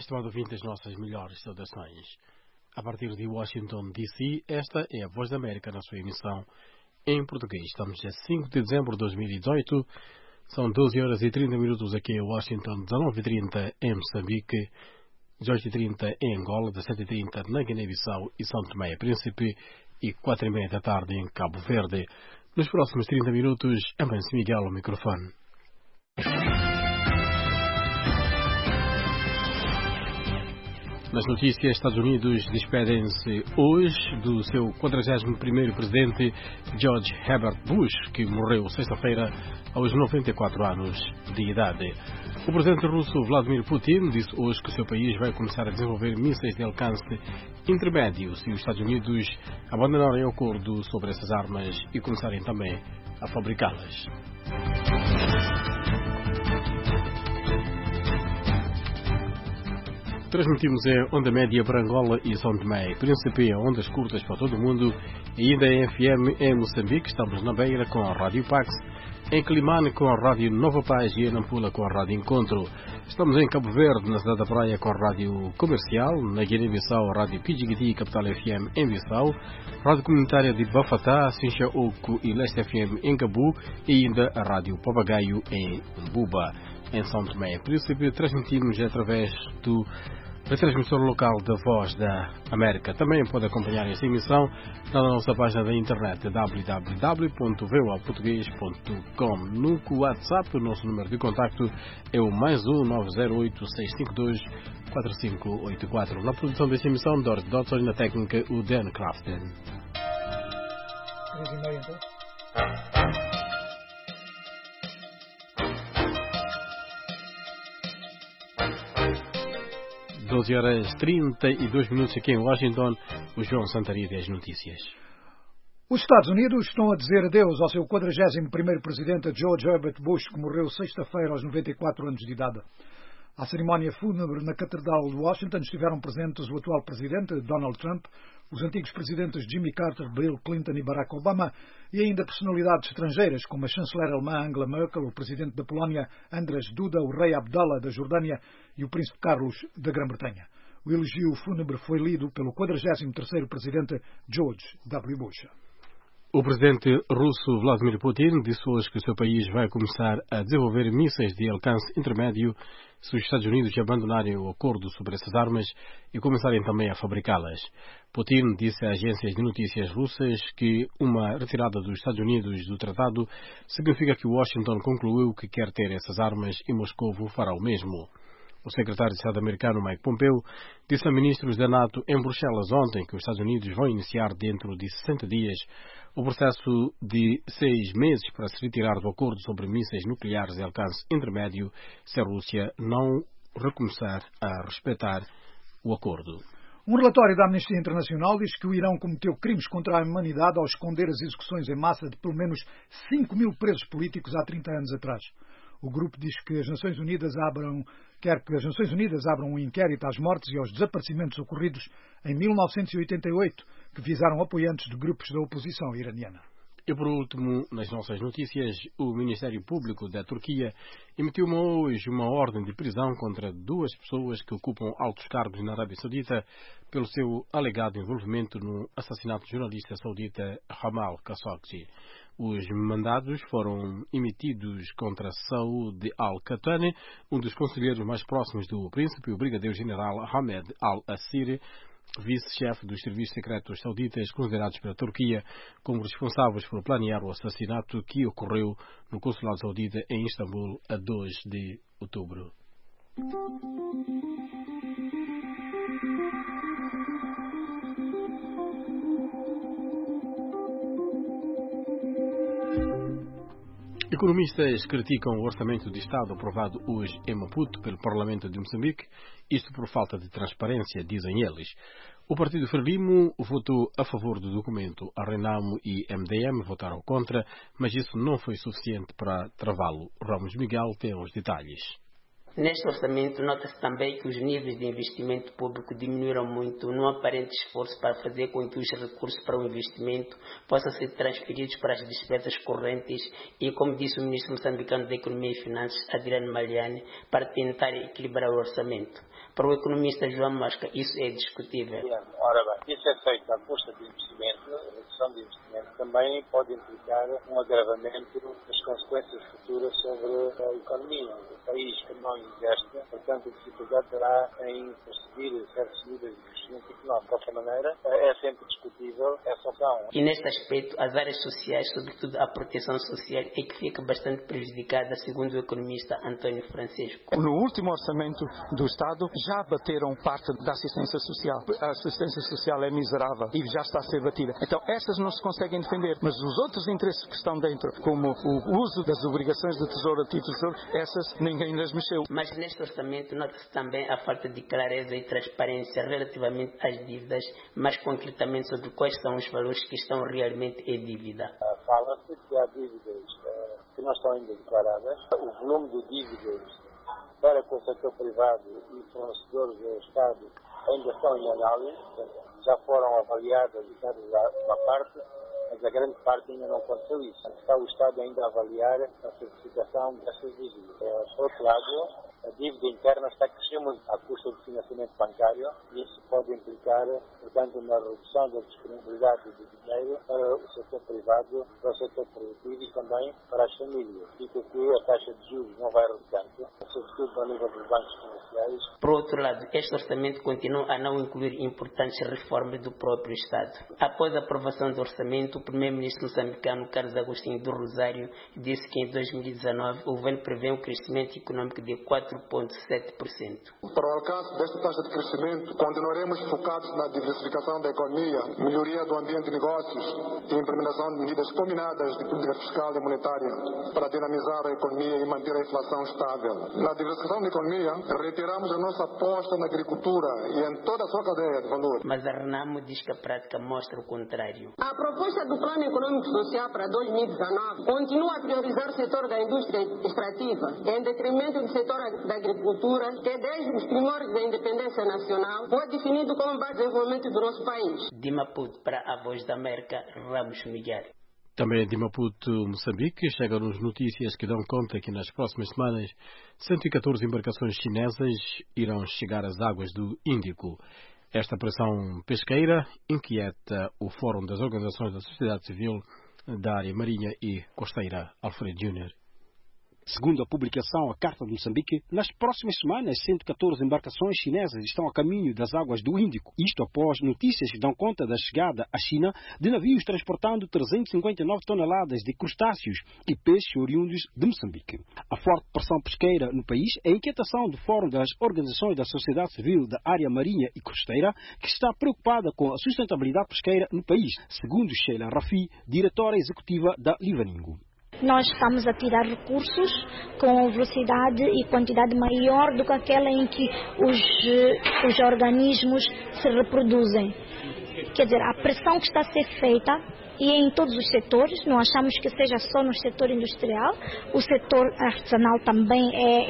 Estimado ouvinte, as nossas melhores saudações. A partir de Washington, D.C., esta é a Voz da América na sua emissão em português. Estamos a 5 de dezembro de 2018. São 12 horas e 30 minutos aqui em Washington, 19h30 em Moçambique, 18h30 em Angola, 17h30 na Guiné-Bissau e São Tomé e Príncipe e 4h30 da tarde em Cabo Verde. Nos próximos 30 minutos, Amâncio Miguel ao microfone. Nas notícias, Estados Unidos despedem-se hoje do seu 41º presidente George Herbert Bush, que morreu sexta-feira aos 94 anos de idade. O presidente russo Vladimir Putin disse hoje que o seu país vai começar a desenvolver mísseis de alcance intermédio se os Estados Unidos abandonarem o acordo sobre essas armas e começarem também a fabricá-las. Transmitimos em onda média para Angola e São Tomé e Príncipe, em ondas curtas para todo o mundo, e ainda em FM em Moçambique. Estamos na Beira com a Rádio Pax, em Climane com a Rádio Nova Paz e em Nampula com a Rádio Encontro. Estamos em Cabo Verde, na cidade da Praia, com a Rádio Comercial, na Guiné-Bissau, a Rádio Pidjigiti e Capital FM em Bissau, Rádio Comunitária de Bafatá, Sincha Oco e Leste FM em Gabu e ainda a Rádio Papagaio em Umbuba. Em São Tomé e Príncipe, transmitimos através do retransmissor local da Voz da América. Também pode acompanhar esta emissão na nossa página da internet www.voaportugues.com. No WhatsApp, o nosso número de contacto é o +1 908 652 4584. Na produção desta emissão, Dorothy Dodson, e na técnica, o Dan Crafton. 3h30 então. 12 horas 32 minutos aqui em Washington. O João Santaria tem as notícias. Os Estados Unidos estão a dizer adeus ao seu 41º presidente George Herbert Bush, que morreu sexta-feira aos 94 anos de idade. À cerimónia fúnebre na Catedral de Washington estiveram presentes o atual presidente Donald Trump, os antigos presidentes Jimmy Carter, Bill Clinton e Barack Obama e ainda personalidades estrangeiras como a chanceler alemã Angela Merkel, o presidente da Polónia Andrzej Duda, o rei Abdallah da Jordânia e o príncipe Carlos da Grã-Bretanha. O elogio fúnebre foi lido pelo 43º presidente George W. Bush. O presidente russo Vladimir Putin disse hoje que o seu país vai começar a desenvolver mísseis de alcance intermédio se os Estados Unidos abandonarem o acordo sobre essas armas e começarem também a fabricá-las. Putin disse a agências de notícias russas que uma retirada dos Estados Unidos do tratado significa que Washington concluiu que quer ter essas armas e Moscou fará o mesmo. O secretário de Estado americano Mike Pompeo disse a ministros da NATO em Bruxelas ontem que os Estados Unidos vão iniciar dentro de 60 dias o processo de 6 meses para se retirar do acordo sobre mísseis nucleares de alcance intermédio se a Rússia não recomeçar a respeitar o acordo. Um relatório da Amnistia Internacional diz que o Irão cometeu crimes contra a humanidade ao esconder as execuções em massa de pelo menos 5.000 presos políticos há 30 anos atrás. O grupo diz que quer que as Nações Unidas abram um inquérito às mortes e aos desaparecimentos ocorridos em 1988, que visaram apoiantes de grupos da oposição iraniana. E por último, nas nossas notícias, o Ministério Público da Turquia emitiu hoje uma ordem de prisão contra 2 pessoas que ocupam altos cargos na Arábia Saudita pelo seu alegado envolvimento no assassinato do jornalista saudita Jamal Khashoggi. Os mandados foram emitidos contra Saud al-Qahtani, um dos conselheiros mais próximos do príncipe, o brigadeiro-general Ahmed al-Assiri, vice-chefe dos serviços secretos sauditas, considerados pela Turquia como responsáveis por planear o assassinato que ocorreu no consulado saudita em Istambul a 2 de outubro. Economistas criticam o orçamento de Estado aprovado hoje em Maputo pelo Parlamento de Moçambique, isto por falta de transparência, dizem eles. O Partido Frelimo votou a favor do documento, a Renamo e MDM votaram contra, mas isso não foi suficiente para travá-lo. Ramos Miguel tem os detalhes. Neste orçamento, nota-se também que os níveis de investimento público diminuíram muito num aparente esforço para fazer com que os recursos para o investimento possam ser transferidos para as despesas correntes e, como disse o ministro moçambicano da Economia e Finanças, Adriano Maliani, para tentar equilibrar o orçamento. Para o economista João Mosca, isso é discutível. Ora bem, isso é feito à custa de investimento, a redução de investimento também pode implicar um agravamento das consequências futuras sobre a economia. O país que não investe, portanto, a dificuldade terá em conseguir certos níveis de investimento económico. De qualquer maneira, é sempre discutível essa opção. E neste aspecto, as áreas sociais, sobretudo a proteção social, é que fica bastante prejudicada, segundo o economista António Francisco. No último orçamento do Estado, já bateram parte da assistência social. A assistência social é miserável e já está a ser batida. Então, essas não se conseguem defender, mas os outros interesses que estão dentro, como o uso das obrigações do Tesouro a título de Tesouro, essas ninguém as mexeu. Mas neste orçamento nota-se também a falta de clareza e transparência relativamente às dívidas, mais concretamente sobre quais são os valores que estão realmente em dívida. Fala-se que há dívidas que não estão ainda declaradas. O volume de dívidas para com o setor privado e fornecedores do Estado ainda estão em análise, já foram avaliadas e dadas uma parte, mas a grande parte ainda não aconteceu isso. Está o Estado ainda a avaliar a certificação dessas dívidas. Por outro lado, a dívida interna está a crescer muito à custa do financiamento bancário e isso pode implicar, portanto, uma redução da disponibilidade de dinheiro para o setor privado, para o setor produtivo e também para as famílias. Fica que a taxa de juros não vai reduzir tanto, sobretudo ao nível dos bancos comerciais. Por outro lado, este orçamento continua a não incluir importantes reformas do próprio Estado. Após a aprovação do orçamento, o primeiro-ministro moçambicano Carlos Agostinho do Rosário disse que em 2019 o governo prevê um crescimento econômico de 4,7%. Para o alcance desta taxa de crescimento, continuaremos focados na diversificação da economia, melhoria do ambiente de negócios e implementação de medidas combinadas de política fiscal e monetária para dinamizar a economia e manter a inflação estável. Na diversificação da economia, reiteramos a nossa aposta na agricultura e em toda a sua cadeia de valor. Mas a Renamo diz que a prática mostra o contrário. A proposta do Plano Econômico Social para 2019 continua a priorizar o setor da indústria extrativa, em detrimento do setor da agricultura, que desde os primórdios da independência nacional foi definido como base de desenvolvimento do nosso país. De Maputo para a Voz da América, Ramos Miguel. Também de Maputo, Moçambique, chegam-nos notícias que dão conta que nas próximas semanas 114 embarcações chinesas irão chegar às águas do Índico. Esta operação pesqueira inquieta o Fórum das Organizações da Sociedade Civil da Área Marinha e Costeira, Alfredo Júnior. Segundo a publicação A Carta de Moçambique, nas próximas semanas, 114 embarcações chinesas estão a caminho das águas do Índico. Isto após notícias que dão conta da chegada à China de navios transportando 359 toneladas de crustáceos e peixes oriundos de Moçambique. A forte pressão pesqueira no país é a inquietação do Fórum das Organizações da Sociedade Civil da Área Marinha e Costeira, que está preocupada com a sustentabilidade pesqueira no país, segundo Sheila Rafi, diretora executiva da Livaningo. Nós estamos a tirar recursos com velocidade e quantidade maior do que aquela em que os organismos se reproduzem. Quer dizer, a pressão que está a ser feita e em todos os setores, não achamos que seja só no setor industrial, o setor artesanal também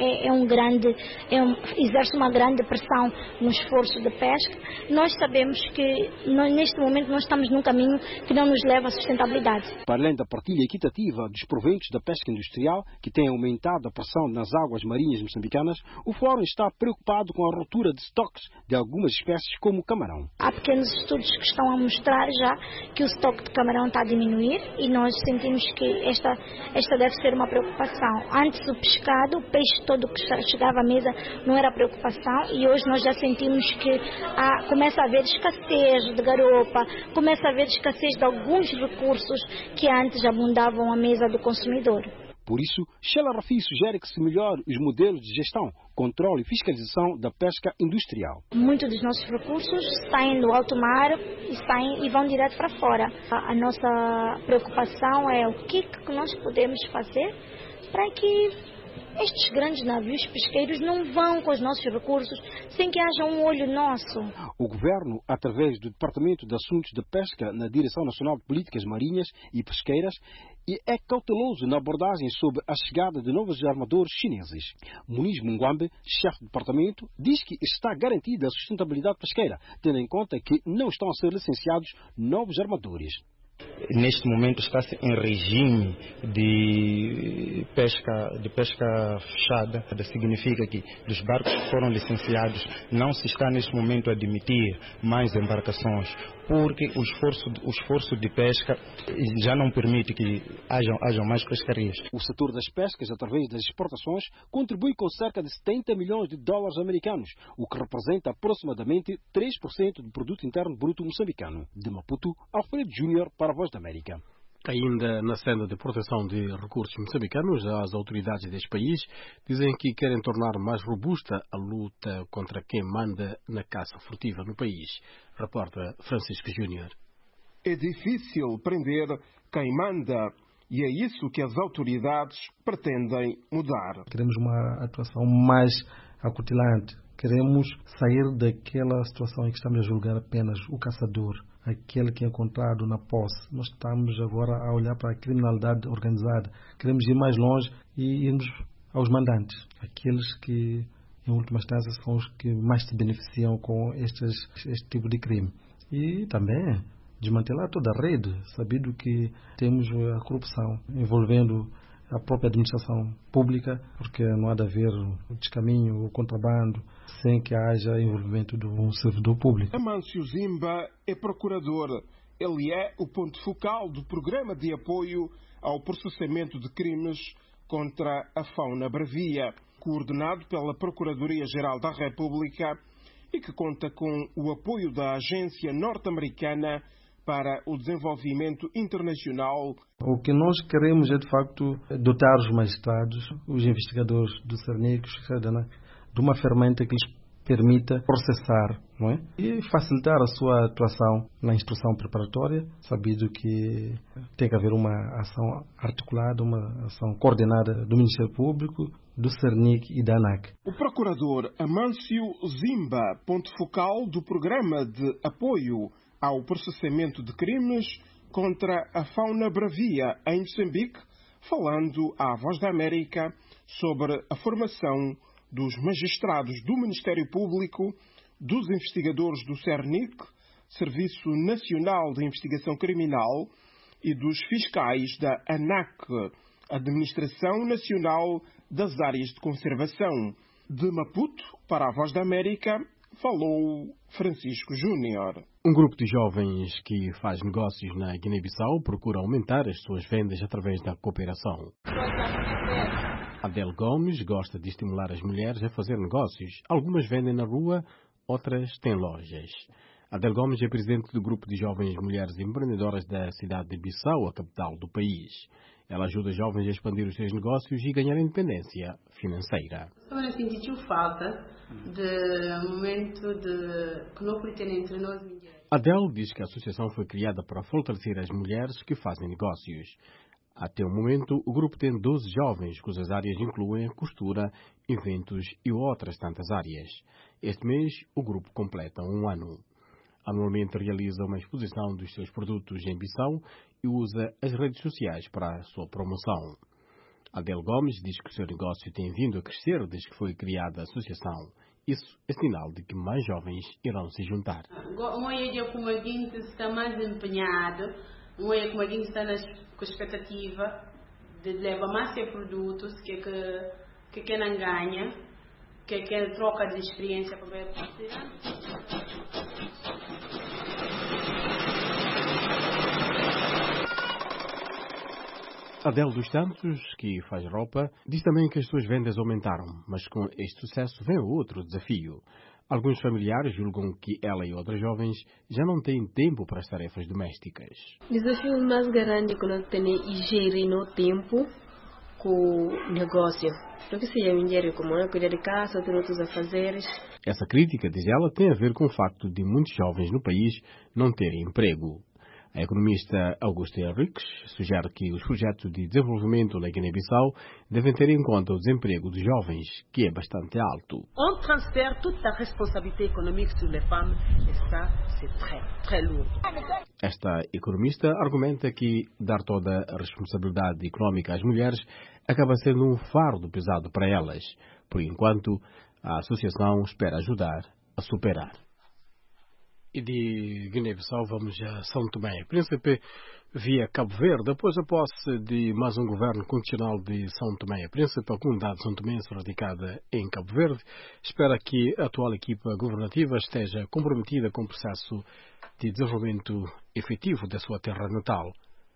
exerce uma grande pressão no esforço de pesca. Nós sabemos que neste momento nós estamos num caminho que não nos leva à sustentabilidade. Para além da partilha equitativa dos proventos da pesca industrial, que tem aumentado a pressão nas águas marinhas moçambicanas, o Fórum está preocupado com a ruptura de estoques de algumas espécies como o camarão. Há pequenos estudos que estão a mostrar já que o estoque de camarão está a diminuir e nós sentimos que esta deve ser uma preocupação. Antes o pescado, o peixe todo que chegava à mesa não era preocupação e hoje nós já sentimos que começa a haver escassez de garopa, começa a haver escassez de alguns recursos que antes abundavam à mesa do consumidor. Por isso, Sheila Rafi sugere que se melhore os modelos de gestão, controle e fiscalização da pesca industrial. Muitos dos nossos recursos saem do alto mar e vão direto para fora. A nossa preocupação é o que nós podemos fazer para que estes grandes navios pesqueiros não vão com os nossos recursos sem que haja um olho nosso. O governo, através do Departamento de Assuntos de Pesca na Direção Nacional de Políticas Marinhas e Pesqueiras, é cauteloso na abordagem sobre a chegada de novos armadores chineses. Muniz Mungwambe, chefe do departamento, diz que está garantida a sustentabilidade pesqueira, tendo em conta que não estão a ser licenciados novos armadores. Neste momento está-se em regime de pesca fechada. Significa que dos barcos que foram licenciados não se está neste momento a admitir mais embarcações, porque o esforço de pesca já não permite que hajam mais pescarias. O setor das pescas, através das exportações, contribui com cerca de 70 milhões de dólares americanos, o que representa aproximadamente 3% do produto interno bruto moçambicano. De Maputo, Alfredo Júnior para a Voz da América. Ainda na senda de proteção de recursos moçambicanos, as autoridades deste país dizem que querem tornar mais robusta a luta contra quem manda na caça furtiva no país. Reporta Francisco Júnior. É difícil prender quem manda e é isso que as autoridades pretendem mudar. Queremos uma atuação mais acutilante. Queremos sair daquela situação em que estamos a julgar apenas o caçador, aquele que é encontrado na posse. Nós estamos agora a olhar para a criminalidade organizada. Queremos ir mais longe e irmos aos mandantes, aqueles que, em última instância, são os que mais se beneficiam com este tipo de crime. E também desmantelar toda a rede, sabido que temos a corrupção envolvendo a própria administração pública, porque não há de haver o descaminho, o contrabando, sem que haja envolvimento de um servidor público. Amâncio Zimba é procurador. Ele é o ponto focal do programa de apoio ao processamento de crimes contra a fauna bravia, coordenado pela Procuradoria-Geral da República e que conta com o apoio da Agência Norte-Americana para o Desenvolvimento Internacional. O que nós queremos é, de facto, dotar os magistrados, os investigadores do CERNIC, de uma ferramenta que lhes permita processar, não é? E facilitar a sua atuação na instrução preparatória, sabido que tem que haver uma ação articulada, uma ação coordenada do Ministério Público, do CERNIC e da ANAC. O procurador Amâncio Zimba, ponto focal do programa de apoio ao processamento de crimes contra a fauna bravia em Moçambique, falando à Voz da América sobre a formação dos magistrados do Ministério Público, dos investigadores do CERNIC, Serviço Nacional de Investigação Criminal, e dos fiscais da ANAC, Administração Nacional das Áreas de Conservação. De Maputo, para a Voz da América, falou Francisco Júnior. Um grupo de jovens que faz negócios na Guiné-Bissau procura aumentar as suas vendas através da cooperação. Adele Gomes gosta de estimular as mulheres a fazer negócios. Algumas vendem na rua, outras têm lojas. Adele Gomes é presidente do grupo de jovens mulheres empreendedoras da cidade de Bissau, a capital do país. Ela ajuda jovens a expandir os seus negócios e ganhar independência financeira. Eu senti falta de momento que não pretende entre nós mulheres. Adele diz que a associação foi criada para fortalecer as mulheres que fazem negócios. Até o momento, o grupo tem 12 jovens, cujas áreas incluem costura, eventos e outras tantas áreas. Este mês, o grupo completa um ano. Anualmente realiza uma exposição dos seus produtos em Bissau e usa as redes sociais para a sua promoção. Adele Gomes diz que o seu negócio tem vindo a crescer desde que foi criada a associação. Isso é sinal de que mais jovens irão se juntar. Hoje como alguém está mais empenhado, hoje como alguém está com expectativa de levar mais produtos que não ganha, que troca de experiência para ver. Adele dos Santos, que faz roupa, diz também que as suas vendas aumentaram, mas com este sucesso vem outro desafio. Alguns familiares julgam que ela e outras jovens já não têm tempo para as tarefas domésticas. O desafio mais grande que nós temos é gerir no tempo com o negócio. Porque se a mulher como cuidar de casa, ter outros afazeres. Essa crítica, diz ela, tem a ver com o facto de muitos jovens no país não terem emprego. A economista Augusto Henriques sugere que os projetos de desenvolvimento na Guiné-Bissau devem ter em conta o desemprego dos jovens, que é bastante alto. On transfère toute la responsabilité économique sur les femmes et ça, c'est très, très lourd. Esta economista argumenta que dar toda a responsabilidade económica às mulheres acaba sendo um fardo pesado para elas. Por enquanto, a associação espera ajudar a superar. E de Guiné-Bissau vamos a São Tomé e Príncipe via Cabo Verde. Após a posse de mais um governo constitucional de São Tomé e Príncipe, a comunidade são tomense radicada em Cabo Verde espera que a atual equipa governativa esteja comprometida com o processo de desenvolvimento efetivo da sua terra natal.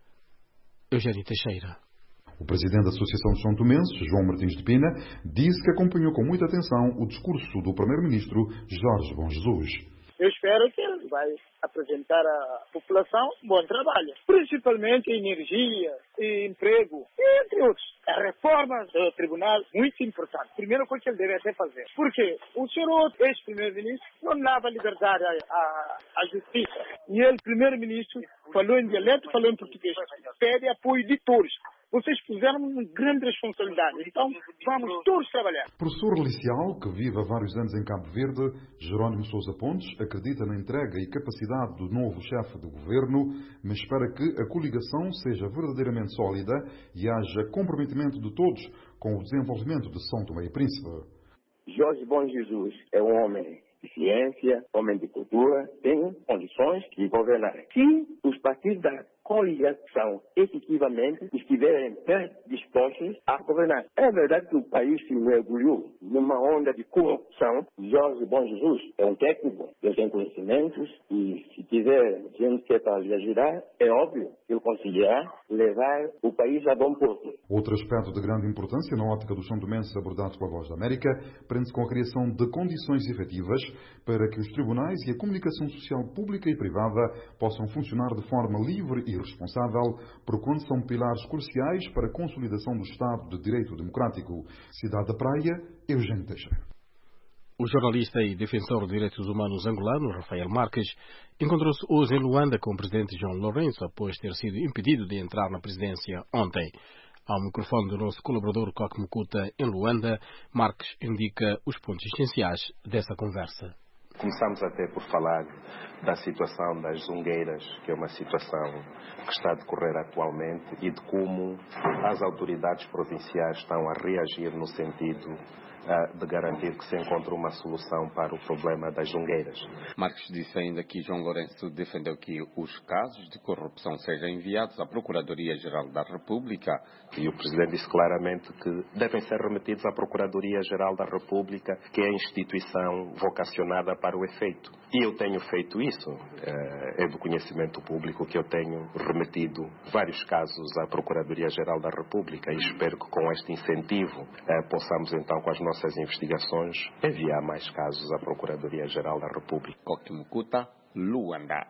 Eugênio Teixeira. O presidente da Associação dos São Tomenses, João Martins de Pina, disse que acompanhou com muita atenção o discurso do primeiro-ministro Jorge Bom Jesus. Eu espero que ele vai apresentar à população um bom trabalho, principalmente energia e emprego, entre outros. A reforma do tribunal, muito importante. Primeira coisa que ele deve até fazer. Porque o senhor, ex-primeiro-ministro, não dava liberdade à justiça. E ele, primeiro-ministro, falou em dialeto, falou em português. Pede apoio de todos. Vocês puseram uma grande responsabilidade. Então, vamos todos trabalhar. Professor Licial, que vive há vários anos em Cabo Verde, Jerónimo Sousa Pontes, acredita na entrega e capacidade do novo chefe do governo, mas espera que a coligação seja verdadeiramente sólida e haja comprometimento de todos com o desenvolvimento de São Tomé e Príncipe. Jorge Bom Jesus é um homem de ciência, homem de cultura, tem condições de governar. Se os partidos da coligação efetivamente estiverem dispostos a governar. É verdade que o país se mergulhou numa onda de corrupção. Jorge Bom Jesus é um técnico, ele tem conhecimentos e se tiver gente que é para lhe ajudar, é óbvio que ele conseguirá levar o país a bom porto. Outro aspecto de grande importância na ótica dos São Tomenses abordado pela Voz da América prende-se com a criação de condições efetivas para que os tribunais e a comunicação social pública e privada possam funcionar de forma livre e responsável, porquanto são pilares cruciais para a consolidação do Estado de Direito Democrático. Cidade da Praia, Eugênio Teixeira. O jornalista e defensor de direitos humanos angolano, Rafael Marques, encontrou-se hoje em Luanda com o presidente João Lourenço após ter sido impedido de entrar na presidência ontem. Ao microfone do nosso colaborador Coque Mucuta em Luanda, Marques indica os pontos essenciais dessa conversa. Começamos até por falar da situação das zungueiras, que é uma situação que está a decorrer atualmente, e de como as autoridades provinciais estão a reagir no sentido de garantir que se encontre uma solução para o problema das zungueiras. Marques disse ainda que João Lourenço defendeu que os casos de corrupção sejam enviados à Procuradoria-Geral da República. E o Presidente disse claramente que devem ser remetidos à Procuradoria-Geral da República, que é a instituição vocacionada para o efeito. E eu tenho feito isso. É do conhecimento público que eu tenho remetido vários casos à Procuradoria-Geral da República e espero que com este incentivo possamos então, com as nossas investigações, enviar mais casos à Procuradoria-Geral da República. Coque Mucuta, Luanda.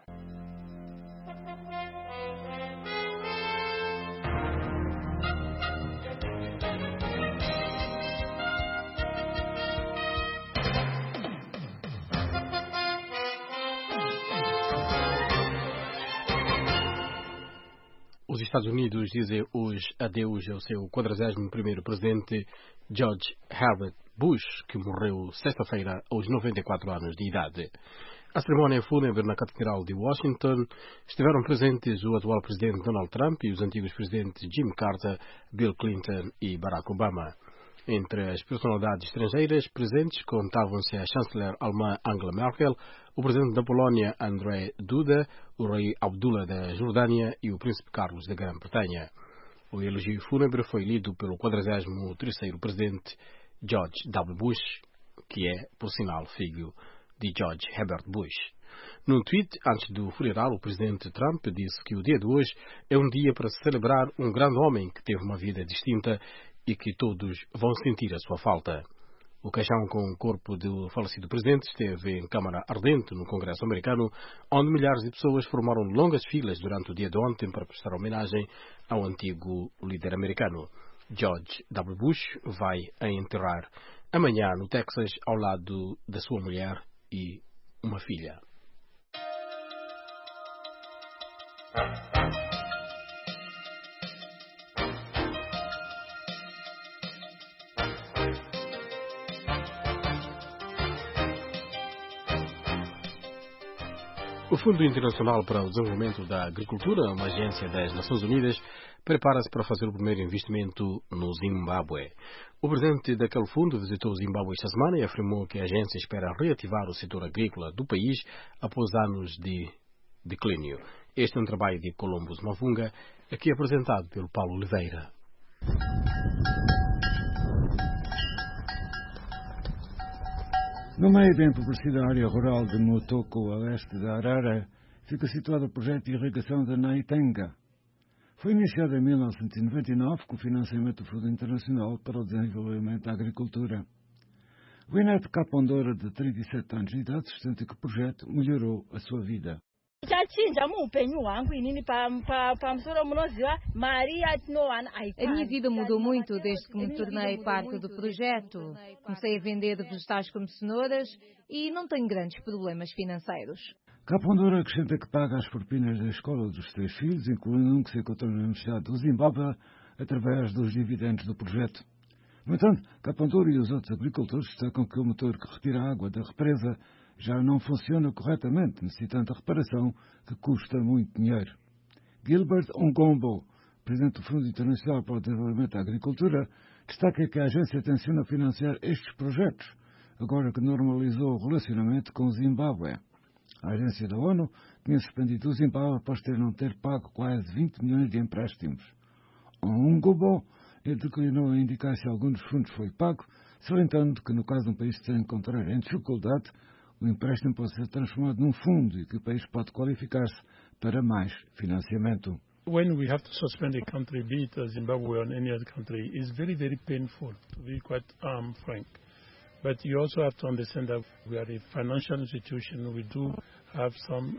Os Estados Unidos dizem hoje adeus ao seu 41º presidente George Herbert Bush, que morreu sexta-feira aos 94 anos de idade. A cerimónia fúnebre na Catedral de Washington estiveram presentes o atual presidente Donald Trump e os antigos presidentes Jimmy Carter, Bill Clinton e Barack Obama. Entre as personalidades estrangeiras presentes contavam-se a chanceler alemã Angela Merkel, o presidente da Polónia Andrzej Duda, o rei Abdullah da Jordânia e o príncipe Carlos da Grã-Bretanha. O elogio fúnebre foi lido pelo 43º presidente George W. Bush, que é, por sinal, filho de George Herbert Bush. Num tweet, antes do funeral, o presidente Trump disse que o dia de hoje é um dia para celebrar um grande homem que teve uma vida distinta e que todos vão sentir a sua falta. O caixão com o corpo do falecido presidente esteve em câmara ardente no Congresso americano, onde milhares de pessoas formaram longas filas durante o dia de ontem para prestar homenagem ao antigo líder americano. George W. Bush vai a enterrar amanhã no Texas ao lado da sua mulher e uma filha. O Fundo Internacional para o Desenvolvimento da Agricultura, uma agência das Nações Unidas, prepara-se para fazer o primeiro investimento no Zimbábue. O presidente daquele fundo visitou o Zimbábue esta semana e afirmou que a agência espera reativar o setor agrícola do país após anos de declínio. Este é um trabalho de Columbus Mavunga, aqui apresentado pelo Paulo Oliveira. No meio da empobrecida área rural de Motoko, a leste da Arara, fica situado o projeto de irrigação da Naitenga. Foi iniciado em 1999 com o financiamento do Fundo Internacional para o Desenvolvimento da Agricultura. O Inet Capondora, de 37 anos de idade, sustenta que o projeto melhorou a sua vida. A minha vida mudou muito desde que me tornei parte do projeto. Comecei a vender vegetais como cenouras e não tenho grandes problemas financeiros. Capondora acrescenta que paga as propinas da escola dos 3 filhos, incluindo um que se encontra na Universidade do Zimbábue, através dos dividendos do projeto. No entanto, Capondora e os outros agricultores destacam que o motor que retira a água da represa já não funciona corretamente, necessitando a reparação que custa muito dinheiro. Gilbert Ongombo, presidente do Fundo Internacional para o Desenvolvimento da Agricultura, destaca que a agência tenciona financiar estes projetos, agora que normalizou o relacionamento com o Zimbábue. A agência da ONU tinha suspendido o Zimbábue após não ter pago quase 20 milhões de empréstimos. Ongombo declinou a indicar se algum dos fundos foi pago, salientando que no caso de um país se encontrar em dificuldade, o empréstimo pode ser transformado num fundo e que o país pode qualificar-se para mais financiamento. When we have to suspend a country, be it Zimbabwe or any other country, is very, very painful, to be quite frank. But you also have to understand that we are a financial institution. We do have some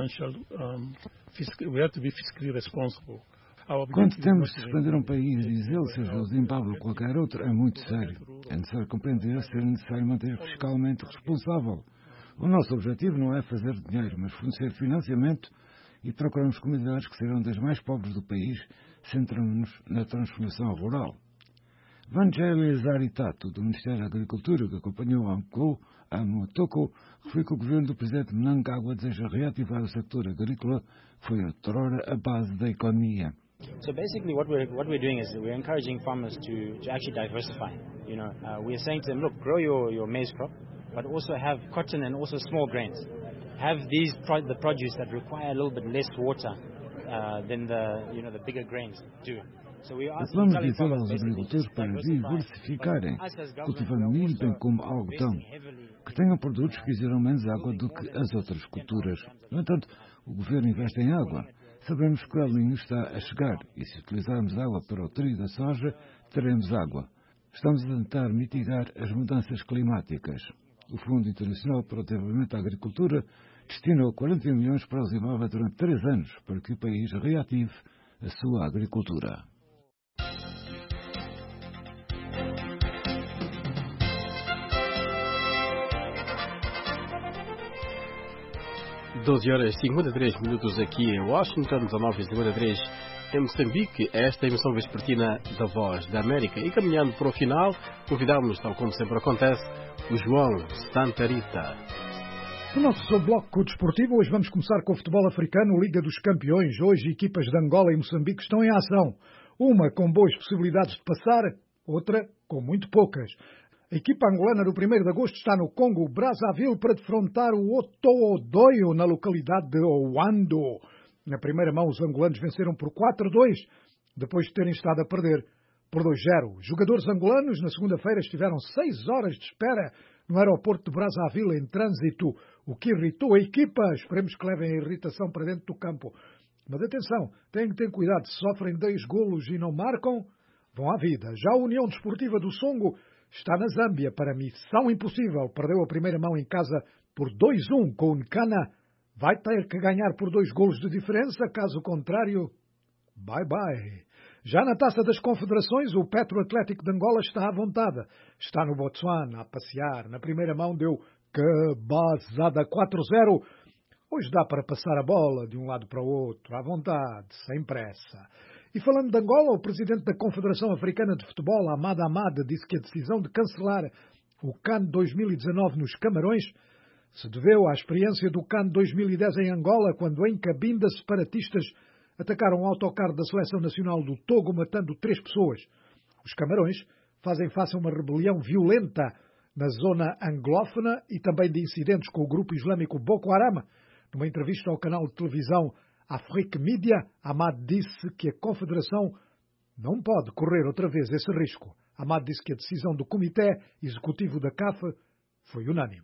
we have to be fiscally responsible. Quando temos de suspender um país, diz ele, seja o Zimbábue ou qualquer outro, é muito sério. É necessário compreender ser necessário manter fiscalmente responsável. O nosso objetivo não é fazer dinheiro, mas fornecer financiamento e procuramos comunidades que serão das mais pobres do país, centrando-nos na transformação rural. Vangelis Aritato, do Ministério da Agricultura, que acompanhou a Motoko, referiu que o governo do presidente Mnangagwa deseja reativar o sector agrícola, que foi outrora a base da economia. So basically what we're doing is we're encouraging farmers to actually diversify. We're saying to them, look, grow your maize crop, but also have cotton and also small grains. Have the produce that require a little bit less water than the bigger grains do. Vamos dizer aos agricultores para diversificarem, cultivando milho bem como algodão, que tenham produtos que exigirão menos água do que as outras culturas. No entanto, o governo investe em água. Sabemos que o El Niño está a chegar e se utilizarmos água para o trigo da soja, teremos água. Estamos a tentar mitigar as mudanças climáticas. O Fundo Internacional para o Desenvolvimento da Agricultura destinou 41 milhões para o Zimbábue durante 3 anos para que o país reative a sua agricultura. Doze horas e 53 minutos aqui em Washington, 19h53 em Moçambique. Esta é a emissão vespertina da Voz da América. E caminhando para o final, convidamos, tal como sempre acontece, o João Santa Rita. No nosso bloco desportivo, hoje vamos começar com o futebol africano, Liga dos Campeões. Hoje, equipas de Angola e Moçambique estão em ação. Uma com boas possibilidades de passar, outra com muito poucas. A equipa angolana do 1º de agosto está no Congo, Brazzaville, para defrontar o Oto-Odoio na localidade de Oando. Na primeira mão, os angolanos venceram por 4-2, depois de terem estado a perder por 2-0. Jogadores angolanos, na segunda-feira, estiveram 6 horas de espera no aeroporto de Brazzaville, em trânsito, o que irritou a equipa. Esperemos que levem a irritação para dentro do campo. Mas atenção, têm que ter cuidado, se sofrem 2 golos e não marcam, vão à vida. Já a União Desportiva do Songo está na Zâmbia para missão impossível. Perdeu a primeira mão em casa por 2-1 com o Nkana. Vai ter que ganhar por 2 golos de diferença, caso contrário, bye-bye. Já na Taça das Confederações, o Petro Atlético de Angola está à vontade. Está no Botsuana a passear. Na primeira mão deu cabazada 4-0 Hoje dá para passar a bola de um lado para o outro, à vontade, sem pressa. E falando de Angola, o presidente da Confederação Africana de Futebol, Ahmad Ahmad, disse que a decisão de cancelar o CAN 2019 nos Camarões se deveu à experiência do CAN 2010 em Angola, quando em Cabinda separatistas atacaram um autocarro da Seleção Nacional do Togo, matando 3 pessoas. Os Camarões fazem face a uma rebelião violenta na zona anglófona e também de incidentes com o grupo islâmico Boko Haram. Numa entrevista ao canal de televisão Afrique Media, Ahmad disse que a Confederação não pode correr outra vez esse risco. Ahmad disse que a decisão do Comitê Executivo da CAF foi unânime.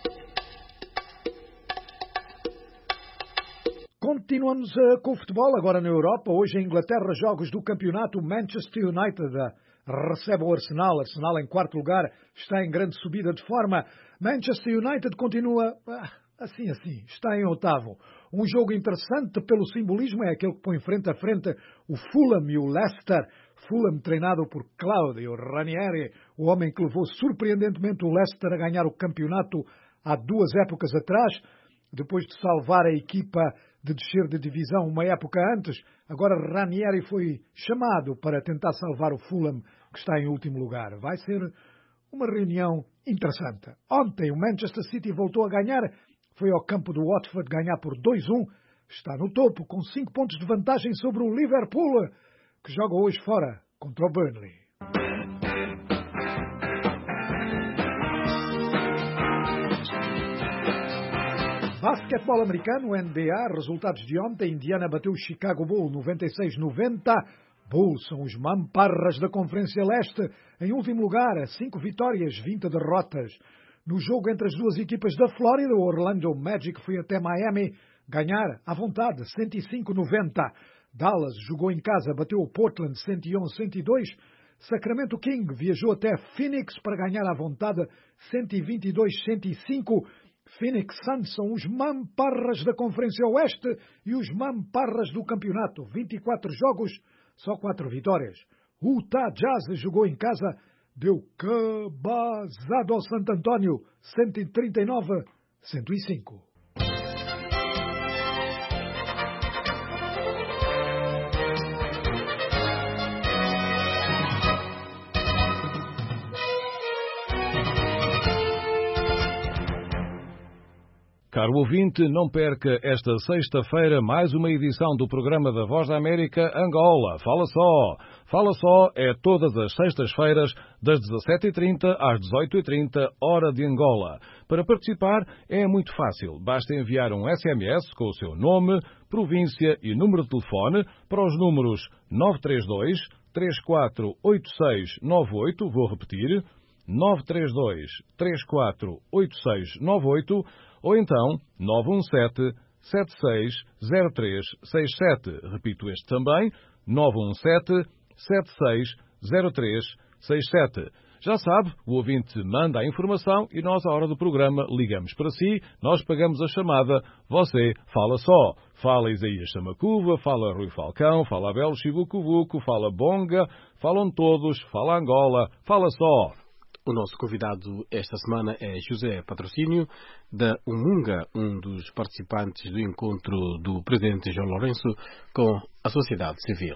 Continuamos com o futebol, agora na Europa. Hoje em Inglaterra, jogos do campeonato. O Manchester United recebe o Arsenal. Arsenal em 4º lugar, está em grande subida de forma. Manchester United continua assim, está em 8º. Um jogo interessante pelo simbolismo é aquele que põe frente a frente o Fulham e o Leicester. Fulham treinado por Claudio Ranieri, o homem que levou surpreendentemente o Leicester a ganhar o campeonato há 2 épocas atrás, depois de salvar a equipa de descer de divisão uma época antes. Agora Ranieri foi chamado para tentar salvar o Fulham, que está em último lugar. Vai ser uma reunião interessante. Ontem o Manchester City voltou a ganhar, foi ao campo do Watford ganhar por 2-1, está no topo com 5 pontos de vantagem sobre o Liverpool, que joga hoje fora contra o Burnley. Basquetebol americano, NBA, resultados de ontem. Indiana bateu o Chicago Bulls 96-90. Bulls são os mamparras da Conferência Leste. Em último lugar, 5 vitórias, 20 derrotas. No jogo entre as duas equipas da Flórida, o Orlando Magic foi até Miami ganhar à vontade, 105-90. Dallas jogou em casa, bateu o Portland 111-102. Sacramento King viajou até Phoenix para ganhar à vontade, 122-105. Phoenix Suns são os mamparras da Conferência Oeste e os mamparras do campeonato. 24 jogos, só 4 vitórias. Utah Jazz jogou em casa, deu cabazado ao Santo António, 139-105. Caro ouvinte, não perca esta sexta-feira mais uma edição do programa da Voz da América Angola. Fala Só! Fala Só é todas as sextas-feiras, das 17h30 às 18h30, hora de Angola. Para participar é muito fácil. Basta enviar um SMS com o seu nome, província e número de telefone para os números 932 348698, vou repetir, 932 348698, ou então 917-760367. Repito este também, 917-760367. Já sabe, o ouvinte manda a informação e nós, à hora do programa, ligamos para si, nós pagamos a chamada, você fala só. Fala Isaías Samacuva, fala Rui Falcão, fala Abel Chibucuvuco, fala Bonga, falam todos, fala Angola, fala só. O nosso convidado esta semana é José Patrocínio, da Umunga, um dos participantes do encontro do presidente João Lourenço com a sociedade civil.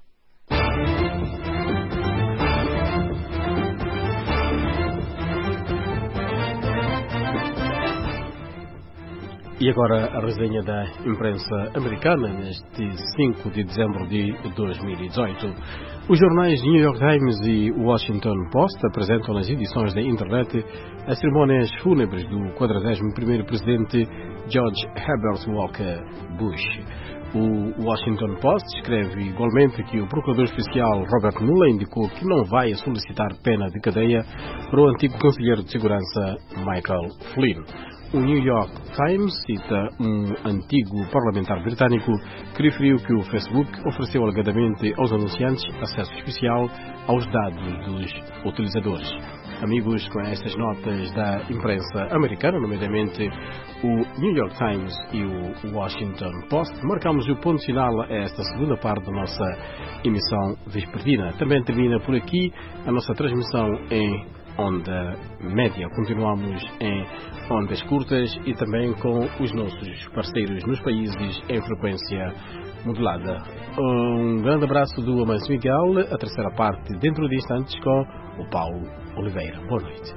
E agora a resenha da imprensa americana neste 5 de dezembro de 2018. Os jornais New York Times e Washington Post apresentam nas edições da internet as cerimônias fúnebres do 41º presidente George Herbert Walker Bush. O Washington Post escreve igualmente que o procurador especial Robert Mueller indicou que não vai solicitar pena de cadeia para o antigo conselheiro de segurança Michael Flynn. O New York Times cita um antigo parlamentar britânico que referiu que o Facebook ofereceu alegadamente aos anunciantes acesso especial aos dados dos utilizadores. Amigos, com estas notas da imprensa americana, nomeadamente o New York Times e o Washington Post, marcamos o ponto final a esta segunda parte da nossa emissão vespertina. Também termina por aqui a nossa transmissão em onda média. Continuamos em ondas curtas e também com os nossos parceiros nos países em frequência modulada. Um grande abraço do Amancio Miguel, a terceira parte dentro de instantes com o Paulo Oliveira. Boa noite.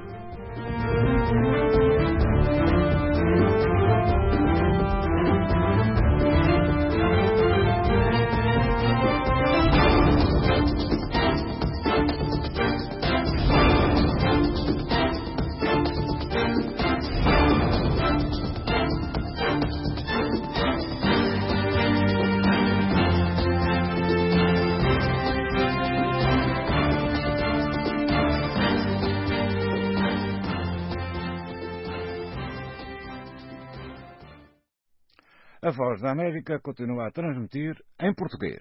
A Voz da América continua a transmitir em português.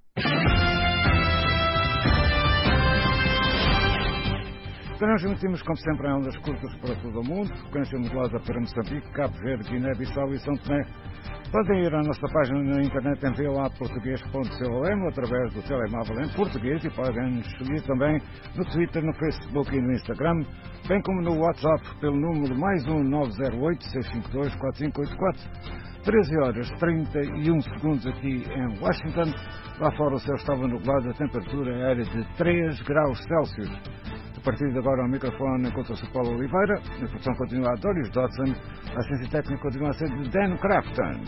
Transmitimos, como sempre, em ondas curtas para todo o mundo, frequência modulada para Moçambique, Cabo Verde, Guiné-Bissau e São Tomé. Podem ir à nossa página na internet em voaportuguês.com através do telemóvel em português e podem nos seguir também no Twitter, no Facebook e no Instagram, bem como no WhatsApp pelo número +1 908 652 4584. 13h31 aqui em Washington. Lá fora o céu estava nublado, a temperatura era de 3 graus Celsius. A partir de agora, ao microfone encontra-se o Paulo Oliveira. A produção continua a Doris Dodson. A assistência técnica continua a ser de Dan Crafton.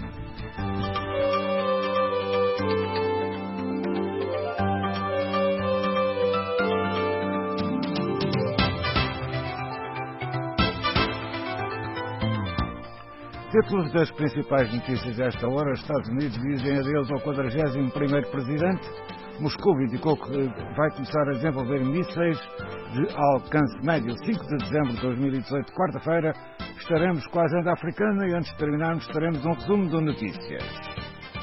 Títulos das principais notícias desta hora. Estados Unidos dizem adeus ao 41º presidente. Moscou indicou que vai começar a desenvolver mísseis de alcance médio. 5 de dezembro de 2018, quarta-feira, estaremos com a agenda africana e antes de terminarmos teremos um resumo de notícias.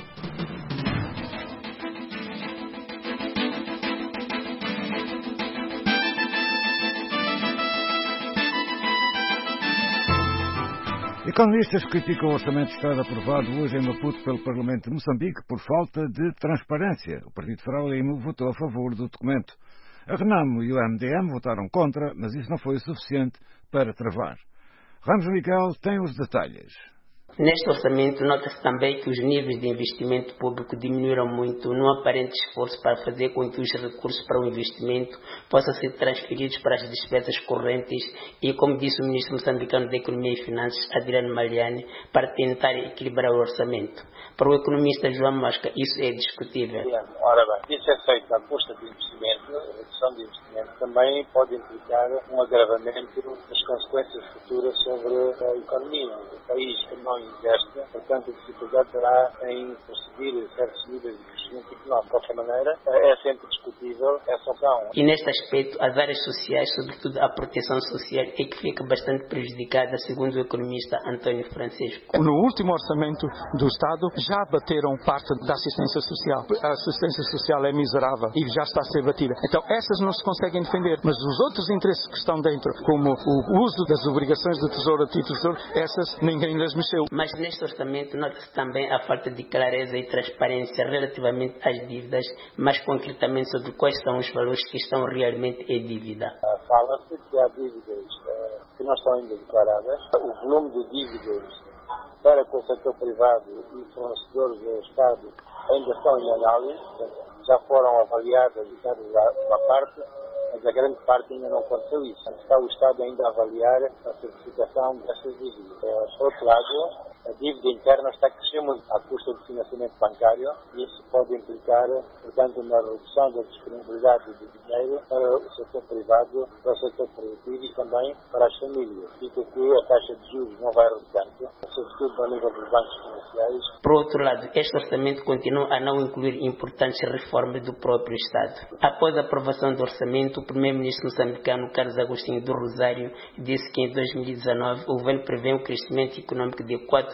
Economistas criticam o orçamento de Estado aprovado hoje em Maputo pelo Parlamento de Moçambique por falta de transparência. O Partido Frelimo votou a favor do documento. A Renamo e o MDM votaram contra, mas isso não foi o suficiente para travar. Ramos Miguel tem os detalhes. Neste orçamento, nota-se também que os níveis de investimento público diminuíram muito num aparente esforço para fazer com que os recursos para o investimento possam ser transferidos para as despesas correntes e, como disse o ministro moçambicano da Economia e Finanças, Adriano Maliani, para tentar equilibrar o orçamento. Para o economista João Mosca, isso é discutível. Ora bem, isso é feito à custa de investimento, a redução de investimento também pode implicar um agravamento das consequências futuras sobre a economia. O país que não investe, portanto, a dificuldade terá em conseguir certos níveis de investimento económico. De qualquer maneira, é sempre discutível essa opção. E neste aspecto, as áreas sociais, sobretudo a proteção social, é que fica bastante prejudicada, segundo o economista António Francisco. No último orçamento do Estado, já bateram parte da assistência social. A assistência social é miserável e já está a ser batida. Então, essas não se conseguem defender, mas os outros interesses que estão dentro, como o uso das obrigações do Tesouro a título de Tesouro, essas ninguém lhes mexeu. Mas neste orçamento nota-se também a falta de clareza e transparência relativamente às dívidas, mais concretamente sobre quais são os valores que estão realmente em dívida. Fala-se que há dívidas que não estão ainda declaradas. O volume de dívidas para com o setor privado e fornecedores do Estado ainda estão em análise, já foram avaliadas e dadas uma parte, mas a grande parte ainda não aconteceu isso. Está o Estado ainda a avaliar a certificação dessas dívidas. Por outro lado, a dívida interna está a crescer muito à custa do financiamento bancário e isso pode implicar, portanto, uma redução da disponibilidade de dinheiro para o setor privado, para o setor produtivo e também para as famílias. Fica que a taxa de juros não vai reduzir, sobretudo ao nível dos bancos comerciais. Por outro lado, este orçamento continua a não incluir importantes reformas do próprio Estado. Após a aprovação do orçamento, o primeiro-ministro moçambicano Carlos Agostinho do Rosário disse que em 2019 o governo prevê um crescimento econômico de 4,5%,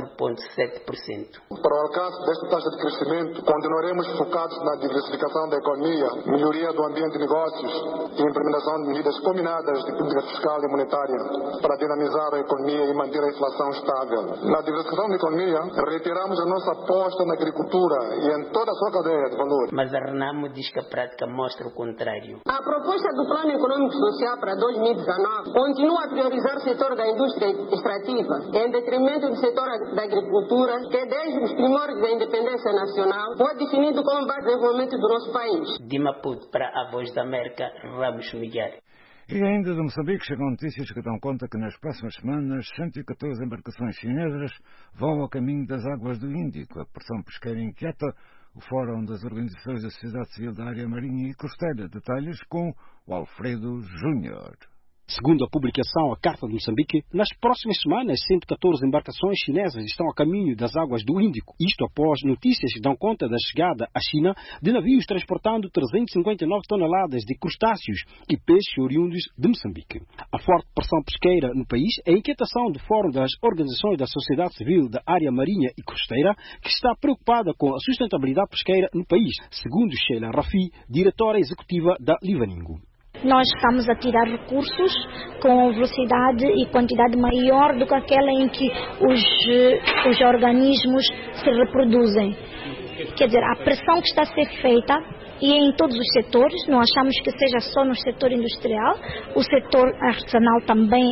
4,7%. Para o alcance desta taxa de crescimento, continuaremos focados na diversificação da economia, melhoria do ambiente de negócios e implementação de medidas combinadas de política fiscal e monetária para dinamizar a economia e manter a inflação estável. Na diversificação da economia, reiteramos a nossa aposta na agricultura e em toda a sua cadeia de valor. Mas a Renamo diz que a prática mostra o contrário. A proposta do Plano Econômico Social para 2019 continua a priorizar o setor da indústria extrativa, em detrimento do setor da agricultura, que desde os primórdios da independência nacional foi definido como base de desenvolvimento do nosso país. De Maputo para a Voz da América, Ramos Miguel. E ainda de Moçambique chegam notícias que dão conta que nas próximas semanas 114 embarcações chinesas vão ao caminho das águas do Índico. A pressão pesqueira inquieta o Fórum das Organizações da Sociedade Civil da Área Marinha e Costeira. Detalhes com o Alfredo Júnior. Segundo a publicação A Carta de Moçambique, nas próximas semanas 114 embarcações chinesas estão a caminho das águas do Índico. Isto após notícias que dão conta da chegada à China de navios transportando 359 toneladas de crustáceos e peixes oriundos de Moçambique. A forte pressão pesqueira no país é a inquietação do Fórum das Organizações da Sociedade Civil da Área Marinha e Costeira, que está preocupada com a sustentabilidade pesqueira no país, segundo Sheila Rafi, diretora executiva da Livaningo. Nós estamos a tirar recursos com velocidade e quantidade maior do que aquela em que os organismos se reproduzem. Quer dizer, a pressão que está a ser feita, e em todos os setores, não achamos que seja só no setor industrial, o setor artesanal também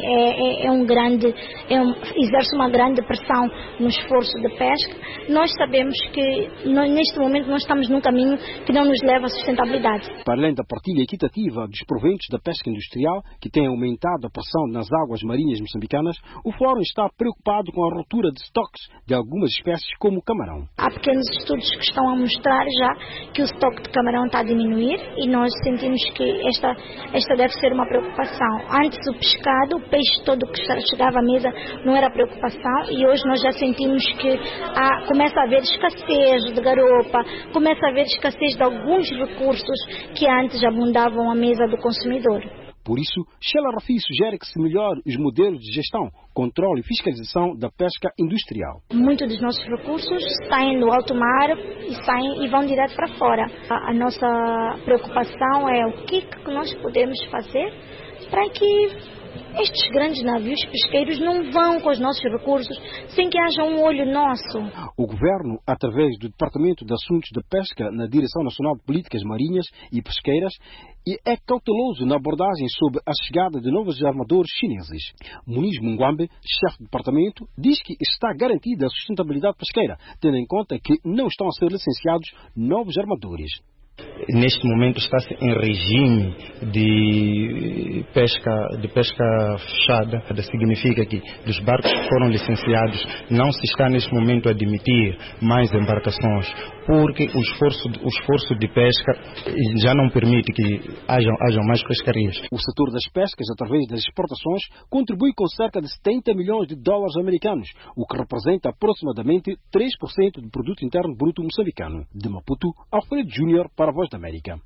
exerce uma grande pressão no esforço de pesca. Nós sabemos que neste momento nós estamos num caminho que não nos leva à sustentabilidade. Para além da partilha equitativa dos proventos da pesca industrial, que tem aumentado a pressão nas águas marinhas moçambicanas, o Fórum está preocupado com a ruptura de estoques de algumas espécies como o camarão. Há pequenos estudos que estão a mostrar já que o estoque de camarão está a diminuir e nós sentimos que esta deve ser uma preocupação. Antes o pescado, o peixe todo que chegava à mesa não era preocupação e hoje nós já sentimos que começa a haver escassez de garopa, começa a haver escassez de alguns recursos que antes abundavam à mesa do consumidor. Por isso, Sheila Rafi sugere que se melhore os modelos de gestão, controle e fiscalização da pesca industrial. Muitos dos nossos recursos saem do alto mar e vão direto para fora. A nossa preocupação é o que nós podemos fazer para que estes grandes navios pesqueiros não vão com os nossos recursos sem que haja um olho nosso. O Governo, através do Departamento de Assuntos de Pesca na Direção Nacional de Políticas Marinhas e Pesqueiras, é cauteloso na abordagem sobre a chegada de novos armadores chineses. Muniz Mungwambe, chefe do departamento, diz que está garantida a sustentabilidade pesqueira, tendo em conta que não estão a ser licenciados novos armadores. Neste momento está-se em regime de pesca fechada. Significa que dos barcos que foram licenciados não se está neste momento a admitir mais embarcações, porque o esforço de pesca já não permite que hajam mais pescarias. O setor das pescas, através das exportações, contribui com cerca de 70 milhões de dólares americanos, o que representa aproximadamente 3% do produto interno bruto moçambicano. De Maputo, Alfredo Júnior para a Voz da América.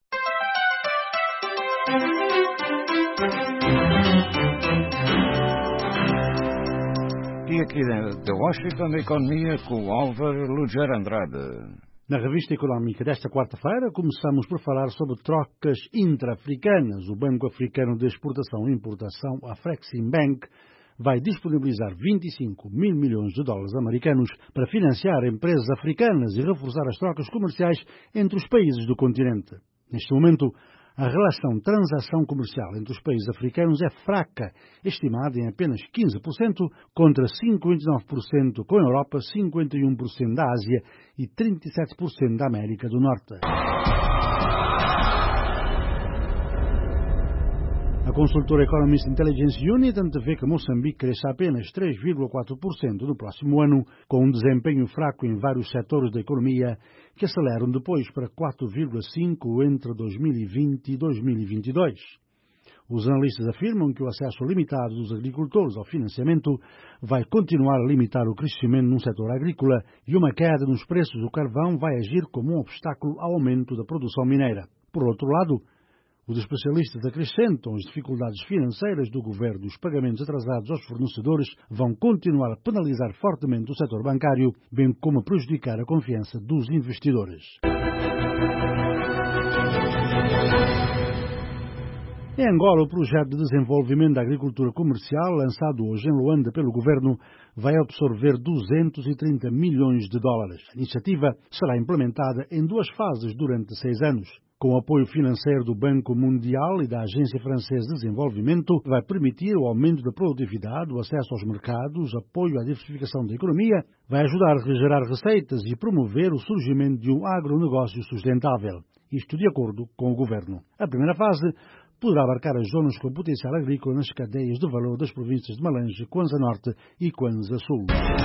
E aqui de Washington, a economia com o Álvaro Luger Andrade. Na revista económica desta quarta-feira, começamos por falar sobre trocas intra-africanas. O Banco Africano de Exportação e Importação, a Afreximbank, vai disponibilizar 25 mil milhões de dólares americanos para financiar empresas africanas e reforçar as trocas comerciais entre os países do continente. Neste momento, a relação transação comercial entre os países africanos é fraca, estimada em apenas 15%, contra 59% com a Europa, 51% da Ásia e 37% da América do Norte. A consultora Economist Intelligence Unit antevê que Moçambique cresça apenas 3,4% no próximo ano, com um desempenho fraco em vários setores da economia, que aceleram depois para 4,5% entre 2020 e 2022. Os analistas afirmam que o acesso limitado dos agricultores ao financiamento vai continuar a limitar o crescimento no setor agrícola e uma queda nos preços do carvão vai agir como um obstáculo ao aumento da produção mineira. Por outro lado, Os especialistas acrescentam as dificuldades financeiras do governo e os pagamentos atrasados aos fornecedores vão continuar a penalizar fortemente o setor bancário, bem como a prejudicar a confiança dos investidores. Em Angola, o projeto de desenvolvimento da agricultura comercial, lançado hoje em Luanda pelo governo, vai absorver 230 milhões de dólares. A iniciativa será implementada em 2 fases durante 6 anos. Com o apoio financeiro do Banco Mundial e da Agência Francesa de Desenvolvimento, vai permitir o aumento da produtividade, o acesso aos mercados, apoio à diversificação da economia, vai ajudar a gerar receitas e promover o surgimento de um agronegócio sustentável. Isto de acordo com o governo. A primeira fase poderá abarcar as zonas com potencial agrícola nas cadeias de valor das províncias de Malange, Kwanza Norte e Kwanza Sul.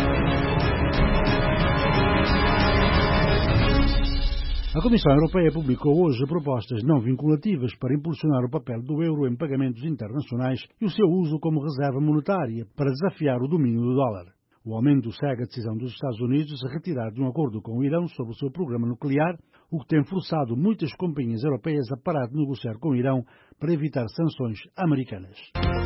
A Comissão Europeia publicou hoje propostas não vinculativas para impulsionar o papel do euro em pagamentos internacionais e o seu uso como reserva monetária para desafiar o domínio do dólar. O aumento segue a decisão dos Estados Unidos de se retirar de um acordo com o Irão sobre o seu programa nuclear, o que tem forçado muitas companhias europeias a parar de negociar com o Irão para evitar sanções americanas.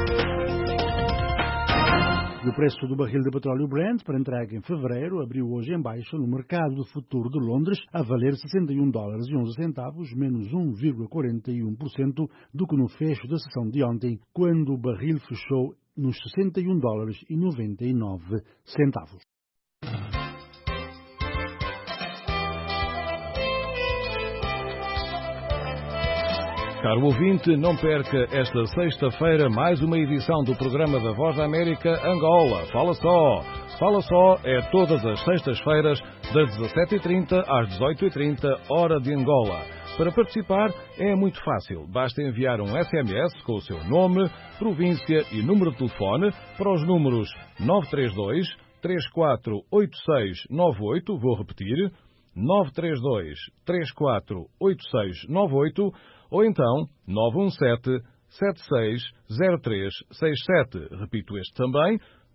O preço do barril de petróleo Brent para entrega em fevereiro abriu hoje em baixa no mercado do futuro de Londres a valer $61,11, menos 1,41% do que no fecho da sessão de ontem, quando o barril fechou nos $61,99. Caro ouvinte, não perca esta sexta-feira mais uma edição do programa da Voz da América Angola. Fala Só! Fala Só é todas as sextas-feiras, das 17h30 às 18h30, hora de Angola. Para participar é muito fácil. Basta enviar um SMS com o seu nome, província e número de telefone para os números 932 348698, vou repetir, 932 348698, ou então 917-760367. Repito este também,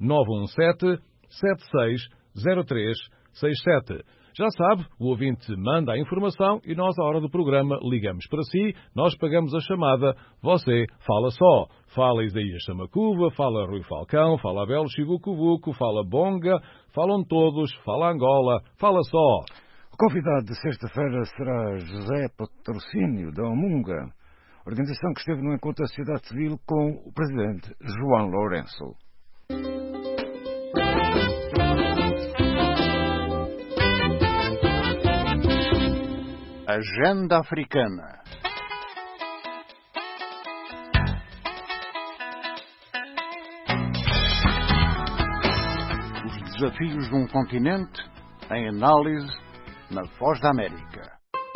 917-760367. Já sabe, o ouvinte manda a informação e nós, à hora do programa, ligamos para si, nós pagamos a chamada, você fala só. Fala Isaías Samacuva, fala Rui Falcão, fala Abel Chivucuvuco, fala Bonga, falam todos, fala Angola, fala só. O convidado de sexta-feira será José Patrocínio, da Omunga, organização que esteve no encontro da sociedade civil com o presidente João Lourenço. Agenda Africana. Os desafios de um continente em análise na Voz da América.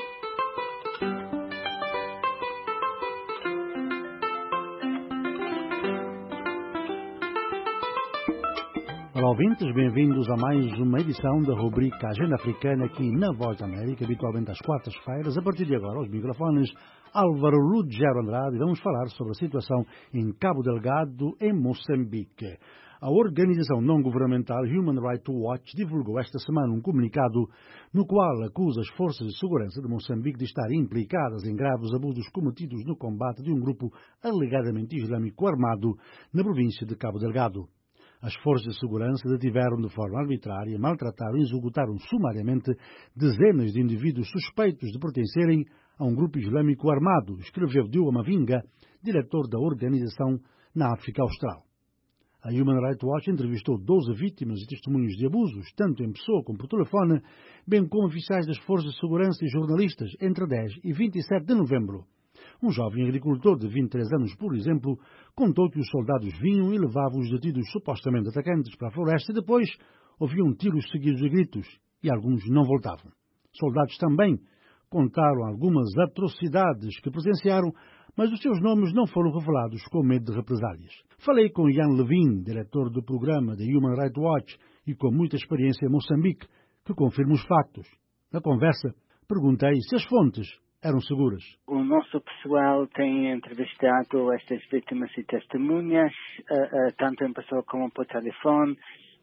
Olá, ouvintes, bem-vindos a mais uma edição da rubrica Agenda Africana aqui na Voz da América, habitualmente às quartas-feiras. A partir de agora, aos microfones, Álvaro Lugero Andrade, e vamos falar sobre a situação em Cabo Delgado, em Moçambique. A organização não-governamental Human Rights Watch divulgou esta semana um comunicado no qual acusa as forças de segurança de Moçambique de estarem implicadas em graves abusos cometidos no combate de um grupo alegadamente islâmico armado na província de Cabo Delgado. As forças de segurança detiveram de forma arbitrária, maltrataram e executaram sumariamente dezenas de indivíduos suspeitos de pertencerem a um grupo islâmico armado, escreveu Diogo Mavinga, diretor da organização na África Austral. A Human Rights Watch entrevistou 12 vítimas e testemunhos de abusos, tanto em pessoa como por telefone, bem como oficiais das forças de segurança e jornalistas, entre 10 e 27 de novembro. Um jovem agricultor de 23 anos, por exemplo, contou que os soldados vinham e levavam os detidos supostamente atacantes para a floresta e depois ouviam tiros seguidos de gritos e alguns não voltavam. Soldados também contaram algumas atrocidades que presenciaram, mas os seus nomes não foram revelados com medo de represálias. Falei com Ian Levin, diretor do programa da Human Rights Watch e com muita experiência em Moçambique, que confirma os factos. Na conversa, perguntei se as fontes eram seguras. O nosso pessoal tem entrevistado estas vítimas e testemunhas, tanto em pessoa como por telefone.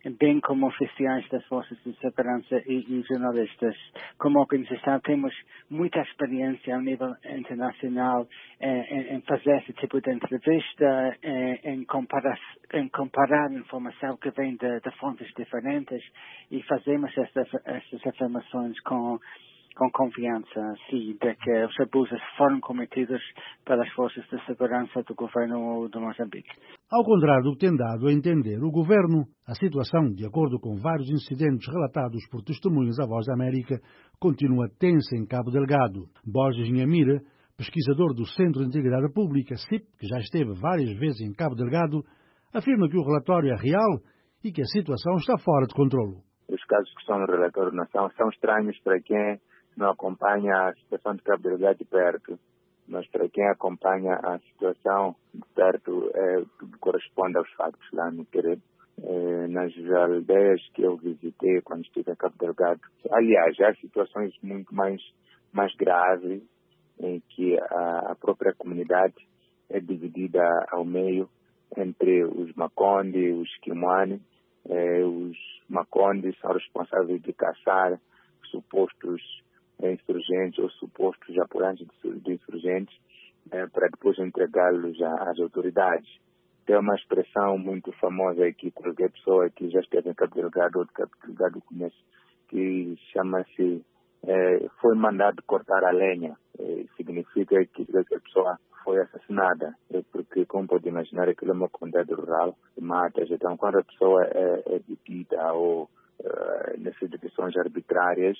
bem como oficiais das forças de segurança e jornalistas. Como organização temos muita experiência ao nível internacional em fazer esse tipo de entrevista, em comparar informação que vem de fontes diferentes e fazemos essas afirmações com confiança, sim, de que os abusos foram cometidos pelas forças de segurança do governo de Moçambique. Ao contrário do que tem dado a entender o governo, a situação, de acordo com vários incidentes relatados por testemunhas à Voz da América, continua tensa em Cabo Delgado. Borges Nhamira, pesquisador do Centro de Integridade Pública, CIP, que já esteve várias vezes em Cabo Delgado, afirma que o relatório é real e que a situação está fora de controlo. Os casos que estão no relatório de nação são estranhos para quem não acompanha a situação de Cabo Delgado de perto, mas para quem acompanha a situação de perto, tudo corresponde aos factos lá no Terreiro. Nas aldeias que eu visitei quando estive em Cabo Delgado, aliás, há situações muito mais graves em que a própria comunidade é dividida ao meio entre os Makonde, os Kimwani. Os Makonde são responsáveis de caçar supostos insurgentes ou supostos apoiantes de insurgentes para depois entregá-los às autoridades. Tem uma expressão muito famosa aqui, qualquer pessoa que já esteve em Cabo Delgado ou de Cabo Delgado conhece, que chama-se foi mandado cortar a lenha. Significa que essa pessoa foi assassinada, porque, como pode imaginar, aquilo é uma comunidade rural, matas. Então, quando a pessoa é detida ou nessas detenções arbitrárias,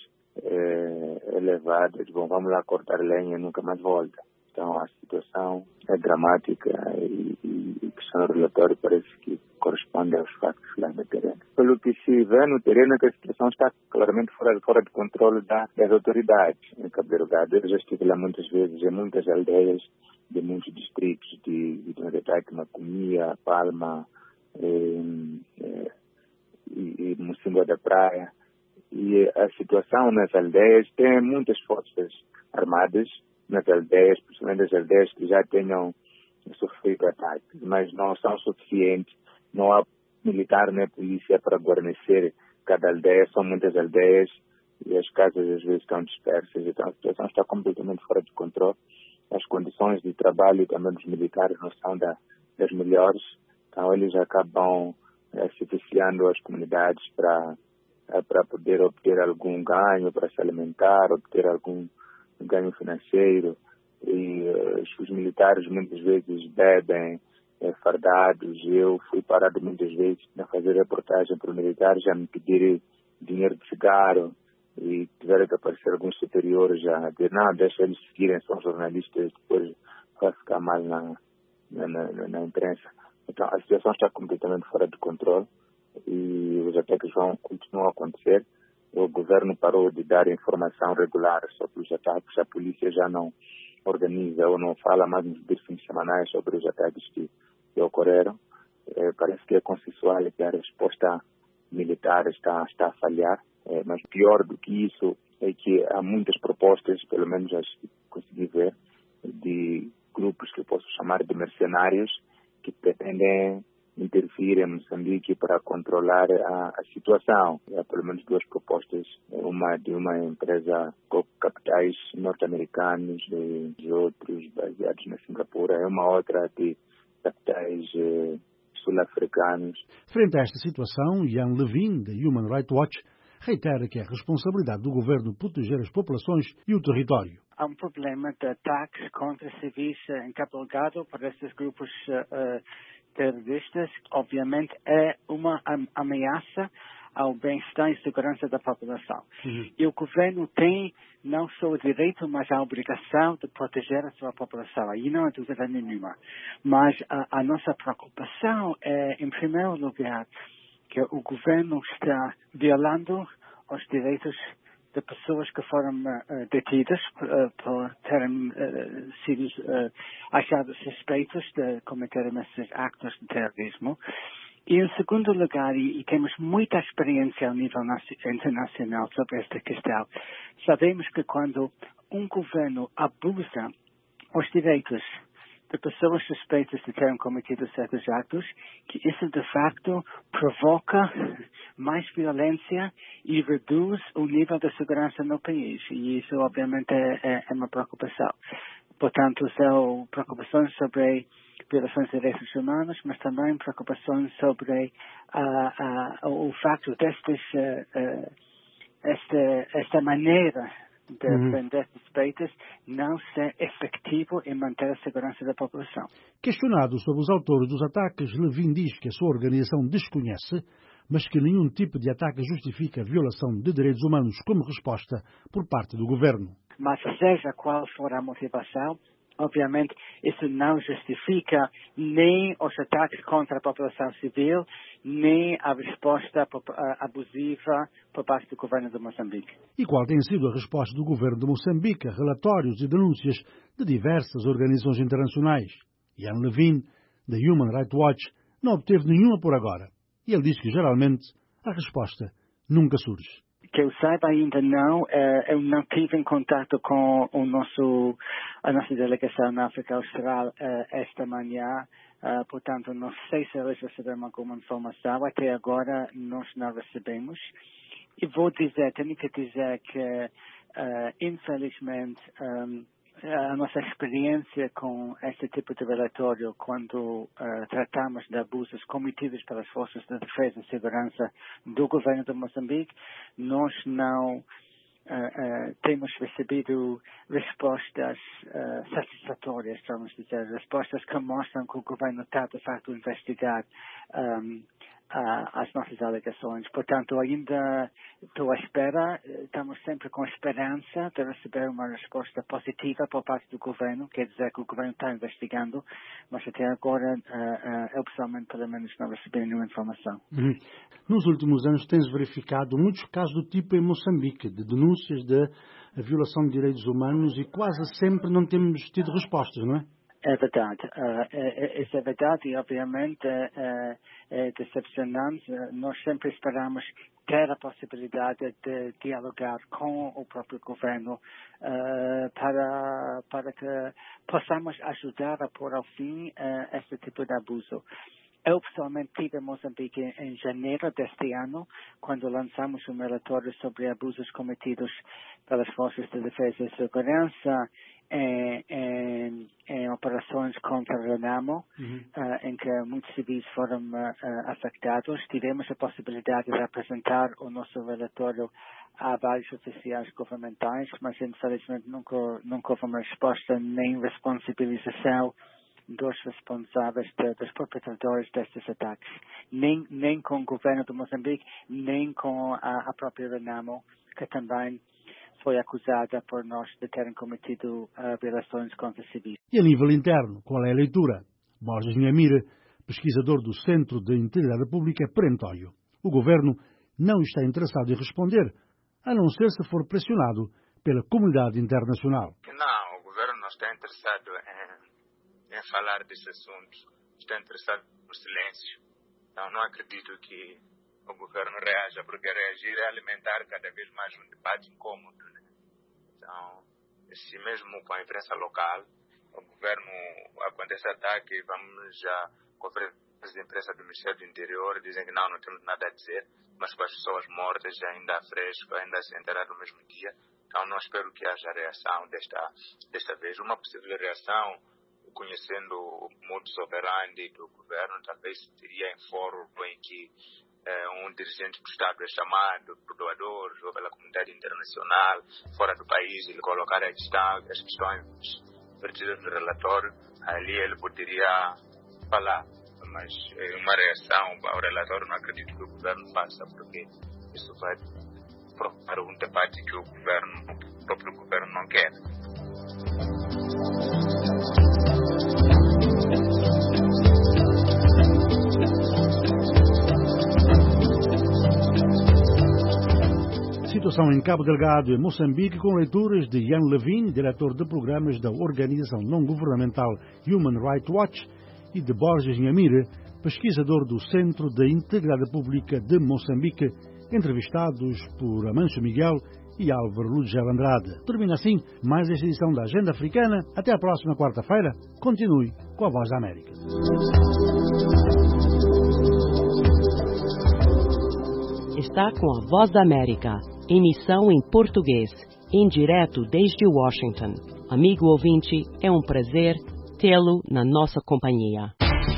é levada, vamos lá cortar lenha e nunca mais volta. Então, a situação é dramática e o que está no relatório parece que corresponde aos factos lá no terreno. Pelo que se vê no terreno, é que a situação está claramente fora de controle das autoridades em Cabo Delgado. Eu já estive lá muitas vezes, em muitas aldeias de muitos distritos de Tongataque, Macomia, Palma e Mocimboa da Praia. E a situação nas aldeias tem muitas forças armadas nas aldeias, principalmente as aldeias que já tenham sofrido ataques, mas não são suficientes. Não há militar nem polícia para guarnecer cada aldeia. São muitas aldeias e as casas às vezes estão dispersas. Então a situação está completamente fora de controle. As condições de trabalho também dos militares não são das melhores. Então eles acabam se viciando as comunidades para poder obter algum ganho, para se alimentar, obter algum ganho financeiro. E os militares muitas vezes bebem fardados. Eu fui parado muitas vezes a fazer reportagem para os militares, já me pedirem dinheiro de cigarro e tiveram que aparecer alguns superiores a dizer, não, deixa eles seguirem, são jornalistas, depois vai ficar mal na imprensa. Então a situação está completamente fora de controle e os ataques continuam a acontecer. O governo parou de dar informação regular sobre os ataques, a polícia já não organiza ou não fala mais nos briefings semanais sobre os ataques que ocorreram. Parece que é consensual que a resposta militar está a falhar, mas pior do que isso é que há muitas propostas, pelo menos as que consegui ver, de grupos que eu posso chamar de mercenários que pretendem intervir em Moçambique para controlar a situação. Há pelo menos duas propostas, uma de uma empresa com capitais norte-americanos e outros baseados na Singapura, uma outra de capitais sul-africanos. Frente a esta situação, Ian Levin, da Human Rights Watch, reitera que é responsabilidade do governo proteger as populações e o território. Há um problema de ataques contra civis em Cabo Delgado por estes grupos terroristas. Obviamente é uma ameaça ao bem-estar e segurança da população. E o governo tem não só o direito, mas a obrigação de proteger a sua população. Aí não há dúvida nenhuma. Mas a nossa preocupação é, em primeiro lugar, que o governo está violando os direitos de pessoas que foram detidas por terem sido achados suspeitos de cometerem esses actos de terrorismo. E, em segundo lugar, e temos muita experiência ao nível internacional sobre esta questão, sabemos que quando um governo abusa os direitos de pessoas suspeitas de terem cometido certos atos, que isso de facto provoca mais violência e reduz o nível de segurança no país. E isso obviamente é uma preocupação. Portanto, são preocupações sobre violações de direitos humanos, mas também preocupações sobre o facto esta maneira de prender suspeitas não ser efetivo em manter a segurança da população. Questionado sobre os autores dos ataques, Levin diz que a sua organização desconhece, mas que nenhum tipo de ataque justifica a violação de direitos humanos como resposta por parte do governo. Mas seja qual for a motivação, obviamente isso não justifica nem os ataques contra a população civil, nem a resposta abusiva por parte do governo de Moçambique. E qual tem sido a resposta do governo de Moçambique a relatórios e denúncias de diversas organizações internacionais? Ian Levin, da Human Rights Watch, não obteve nenhuma por agora. E ele diz que, geralmente, a resposta nunca surge. Que eu saiba ainda não, eu não tive em contato com a nossa delegação na África Austral esta manhã, portanto não sei se eles receberam alguma informação, até agora nós não recebemos. E tenho que dizer que infelizmente a nossa experiência com este tipo de relatório, quando tratamos de abusos cometidos pelas forças de defesa e segurança do governo de Moçambique, nós não temos recebido respostas satisfatórias, vamos dizer, respostas que mostram que o governo está de facto a investigar as nossas alegações. Portanto, ainda estou à espera, estamos sempre com esperança de receber uma resposta positiva por parte do governo, quer dizer que o governo está investigando, mas até agora eu pessoalmente pelo menos não recebi nenhuma informação. Nos últimos anos tem-se verificado muitos casos do tipo em Moçambique, de denúncias de violação de direitos humanos, e quase sempre não temos tido respostas, não é? É verdade. Isso é verdade e obviamente é decepcionante. Nós sempre esperamos ter a possibilidade de dialogar com o próprio governo para que possamos ajudar a pôr ao fim este tipo de abuso. Eu pessoalmente estive em Moçambique em janeiro deste ano, quando lançamos um relatório sobre abusos cometidos pelas forças de defesa e segurança em operações contra a Renamo, em que muitos civis foram afetados. Tivemos a possibilidade de apresentar o nosso relatório a vários oficiais governamentais, mas infelizmente nunca houve uma resposta nem responsabilização dos responsáveis, dos perpetradores destes ataques, nem com o governo de Moçambique, nem com a própria Renamo, que também foi acusada por nós de terem cometido violações contra civis. E a nível interno, qual é a leitura? Borges Nhamira, pesquisador do Centro de Integridade Pública, perentório. O governo não está interessado em responder, a não ser se for pressionado pela comunidade internacional. Não, o governo não está interessado em falar desse assunto, está interessado no silêncio. Então, não acredito que o governo reaja, porque reagir é alimentar cada vez mais um debate incômodo, né? Então, se mesmo com a imprensa local, o governo acontece ataque, vamos já conferências de imprensa do Ministério do Interior, dizem que não temos nada a dizer, mas com as pessoas mortas ainda fresco, ainda se enterrar no mesmo dia. Então, não espero que haja reação desta vez. Uma possível reação, conhecendo o modus operandi do governo, talvez seria em fórum em que um dirigente do Estado é chamado por doadores ou pela comunidade internacional fora do país, ele colocar as questões vertidas no relatório, ali ele poderia falar, mas uma reação ao relatório não acredito que o governo faça, porque isso vai provocar um debate que o próprio governo não quer. Situação em Cabo Delgado e Moçambique, com leituras de Ian Levin, diretor de programas da organização não-governamental Human Rights Watch, e de Borges Nhamira, pesquisador do Centro de Integridade Pública de Moçambique, entrevistados por Amancio Miguel e Álvaro Lugel Andrade. Termina assim mais esta edição da Agenda Africana. Até a próxima quarta-feira. Continue com a Voz da América. Está com a Voz da América, emissão em português, em direto desde Washington. Amigo ouvinte, é um prazer tê-lo na nossa companhia.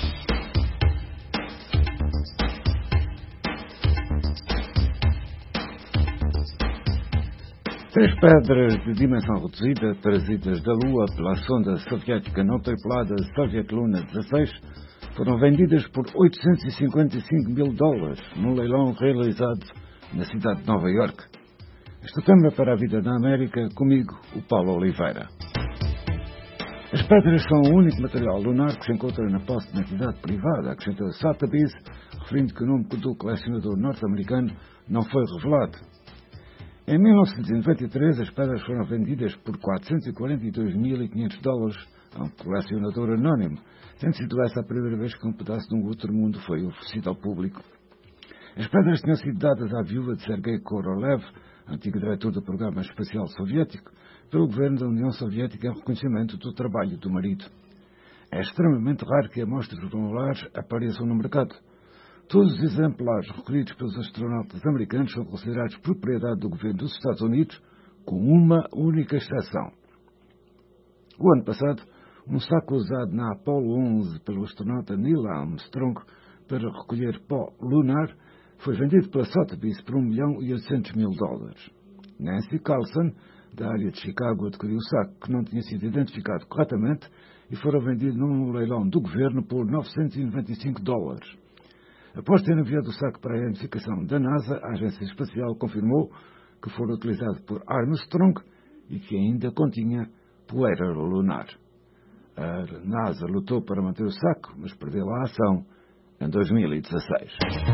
Três pedras de dimensão reduzida, trazidas da Lua pela sonda soviética não tripulada Soviet Luna 16, foram vendidas por $855 mil num leilão realizado na cidade de Nova Iorque. Este tema para a vida na América, comigo, o Paulo Oliveira. As pedras são o único material lunar que se encontra na posse de uma entidade privada, acrescentou Sotheby's, referindo que o nome do colecionador norte-americano não foi revelado. Em 1993, as pedras foram vendidas por $442.500 a um colecionador anónimo, tendo sido essa a primeira vez que um pedaço de um outro mundo foi oferecido ao público. As pedras tinham sido dadas à viúva de Sergei Korolev, antigo diretor do programa espacial soviético, pelo governo da União Soviética em reconhecimento do trabalho do marido. É extremamente raro que amostras granulares apareçam no mercado. Todos os exemplares recolhidos pelos astronautas americanos são considerados propriedade do governo dos Estados Unidos, com uma única exceção. O ano passado, um saco usado na Apollo 11 pelo astronauta Neil Armstrong para recolher pó lunar foi vendido pela Sotheby's por $1.800.000. Nancy Carlson, da área de Chicago, adquiriu o saco que não tinha sido identificado corretamente e fora vendido num leilão do governo por $995. Após ter enviado o saco para a identificação da NASA, a agência espacial confirmou que fora utilizado por Armstrong e que ainda continha poeira lunar. A NASA lutou para manter o saco, mas perdeu a ação em 2016.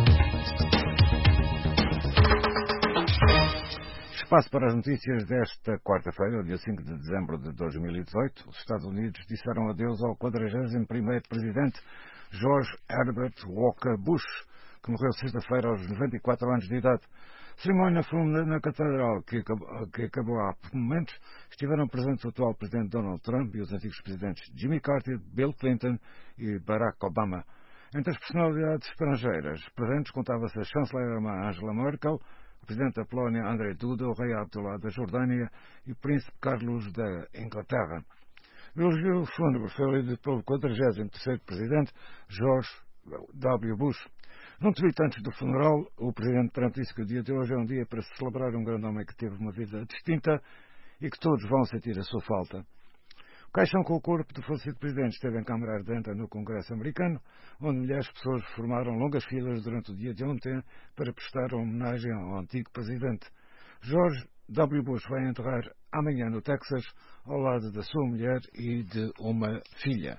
Espaço para as notícias desta quarta-feira, dia 5 de dezembro de 2018. Os Estados Unidos disseram adeus ao 41º presidente George Herbert Walker Bush, que morreu sexta-feira aos 94 anos de idade. Cerimónia fúnebre na Catedral, que acabou há momentos, estiveram presentes o atual presidente Donald Trump e os antigos presidentes Jimmy Carter, Bill Clinton e Barack Obama. Entre as personalidades estrangeiras presentes contava-se a chanceler alemã Angela Merkel, o presidente da Polónia Andrzej Duda, o rei Abdullah da Jordânia e o príncipe Carlos da Inglaterra. O elogio fúnebre foi lido pelo 43º presidente George W. Bush. Num tweet antes do funeral, o presidente perante disse que o dia de hoje é um dia para se celebrar um grande homem que teve uma vida distinta e que todos vão sentir a sua falta. O caixão com o corpo do falecido presidente esteve em câmara ardente no Congresso americano, onde milhares de pessoas formaram longas filas durante o dia de ontem para prestar homenagem ao antigo presidente. George W. Bush vai enterrar amanhã no Texas, ao lado da sua mulher e de uma filha.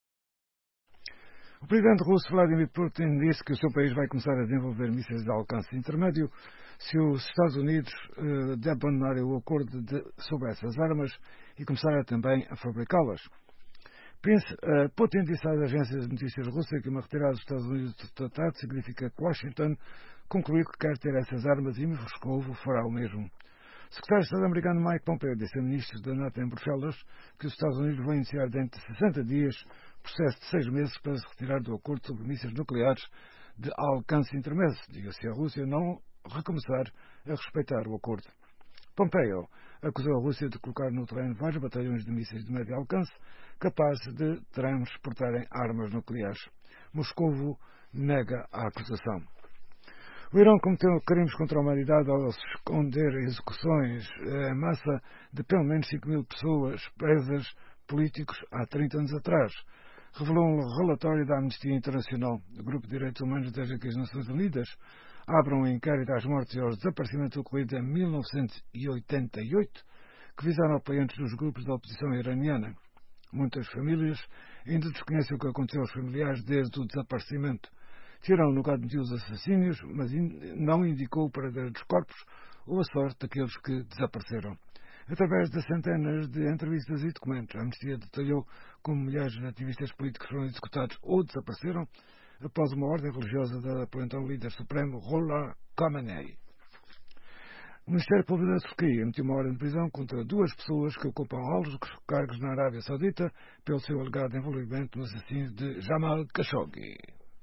O presidente russo Vladimir Putin disse que o seu país vai começar a desenvolver mísseis de alcance intermédio se os Estados Unidos abandonarem o acordo sobre essas armas e começarem também a fabricá-las. Putin disse às agências de notícias russas que uma retirada dos Estados Unidos do tratado significa que Washington concluiu que quer ter essas armas e Moscou fará o mesmo. O secretário de Estado americano Mike Pompeo disse a ministros da NATO em Bruxelas que os Estados Unidos vão iniciar dentro de 60 dias processo de 6 meses para se retirar do acordo sobre mísseis nucleares de alcance intermédio, diga-se a Rússia não recomeçar a respeitar o acordo. Pompeo acusou a Rússia de colocar no terreno vários batalhões de mísseis de médio alcance capazes de transportarem armas nucleares. Moscovo nega a acusação. O Irão cometeu crimes contra a humanidade ao esconder execuções em massa de pelo menos 5.000 pessoas presas políticos há 30 anos atrás, revelou um relatório da Amnistia Internacional. O Grupo de Direitos Humanos desde que as Nações Unidas abram um inquérito às mortes e aos desaparecimentos ocorridos em 1988, que visaram apoiantes dos grupos da oposição iraniana. Muitas famílias ainda desconhecem o que aconteceu aos familiares desde o desaparecimento. Tirão no lugar de os assassínios, mas não indicou o paradeiro dos corpos ou a sorte daqueles que desapareceram. Através de centenas de entrevistas e documentos, a Amnistia detalhou como milhares de ativistas políticos foram executados ou desapareceram após uma ordem religiosa dada pelo então líder supremo Rollah Khamenei. O Ministério Público da Turquia emitiu uma ordem de prisão contra 2 pessoas que ocupam altos cargos na Arábia Saudita pelo seu alegado envolvimento no assassínio de Jamal Khashoggi.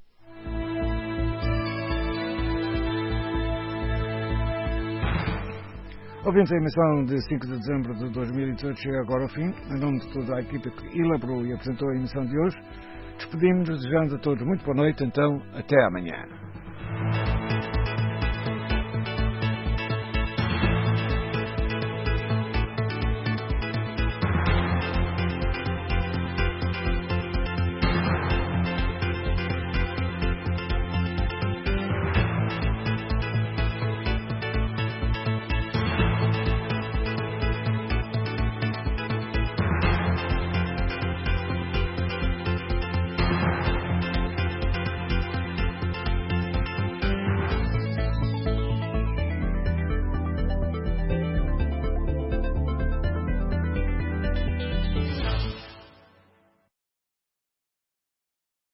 Ouvintes, a emissão de 5 de dezembro de 2018 chega agora ao fim. Em nome de toda a equipe que elaborou e apresentou a emissão de hoje, despedimos-nos desejando a todos muito boa noite. Então, até amanhã.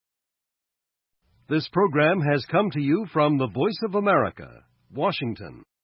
This program has come to you from the Voice of America, Washington.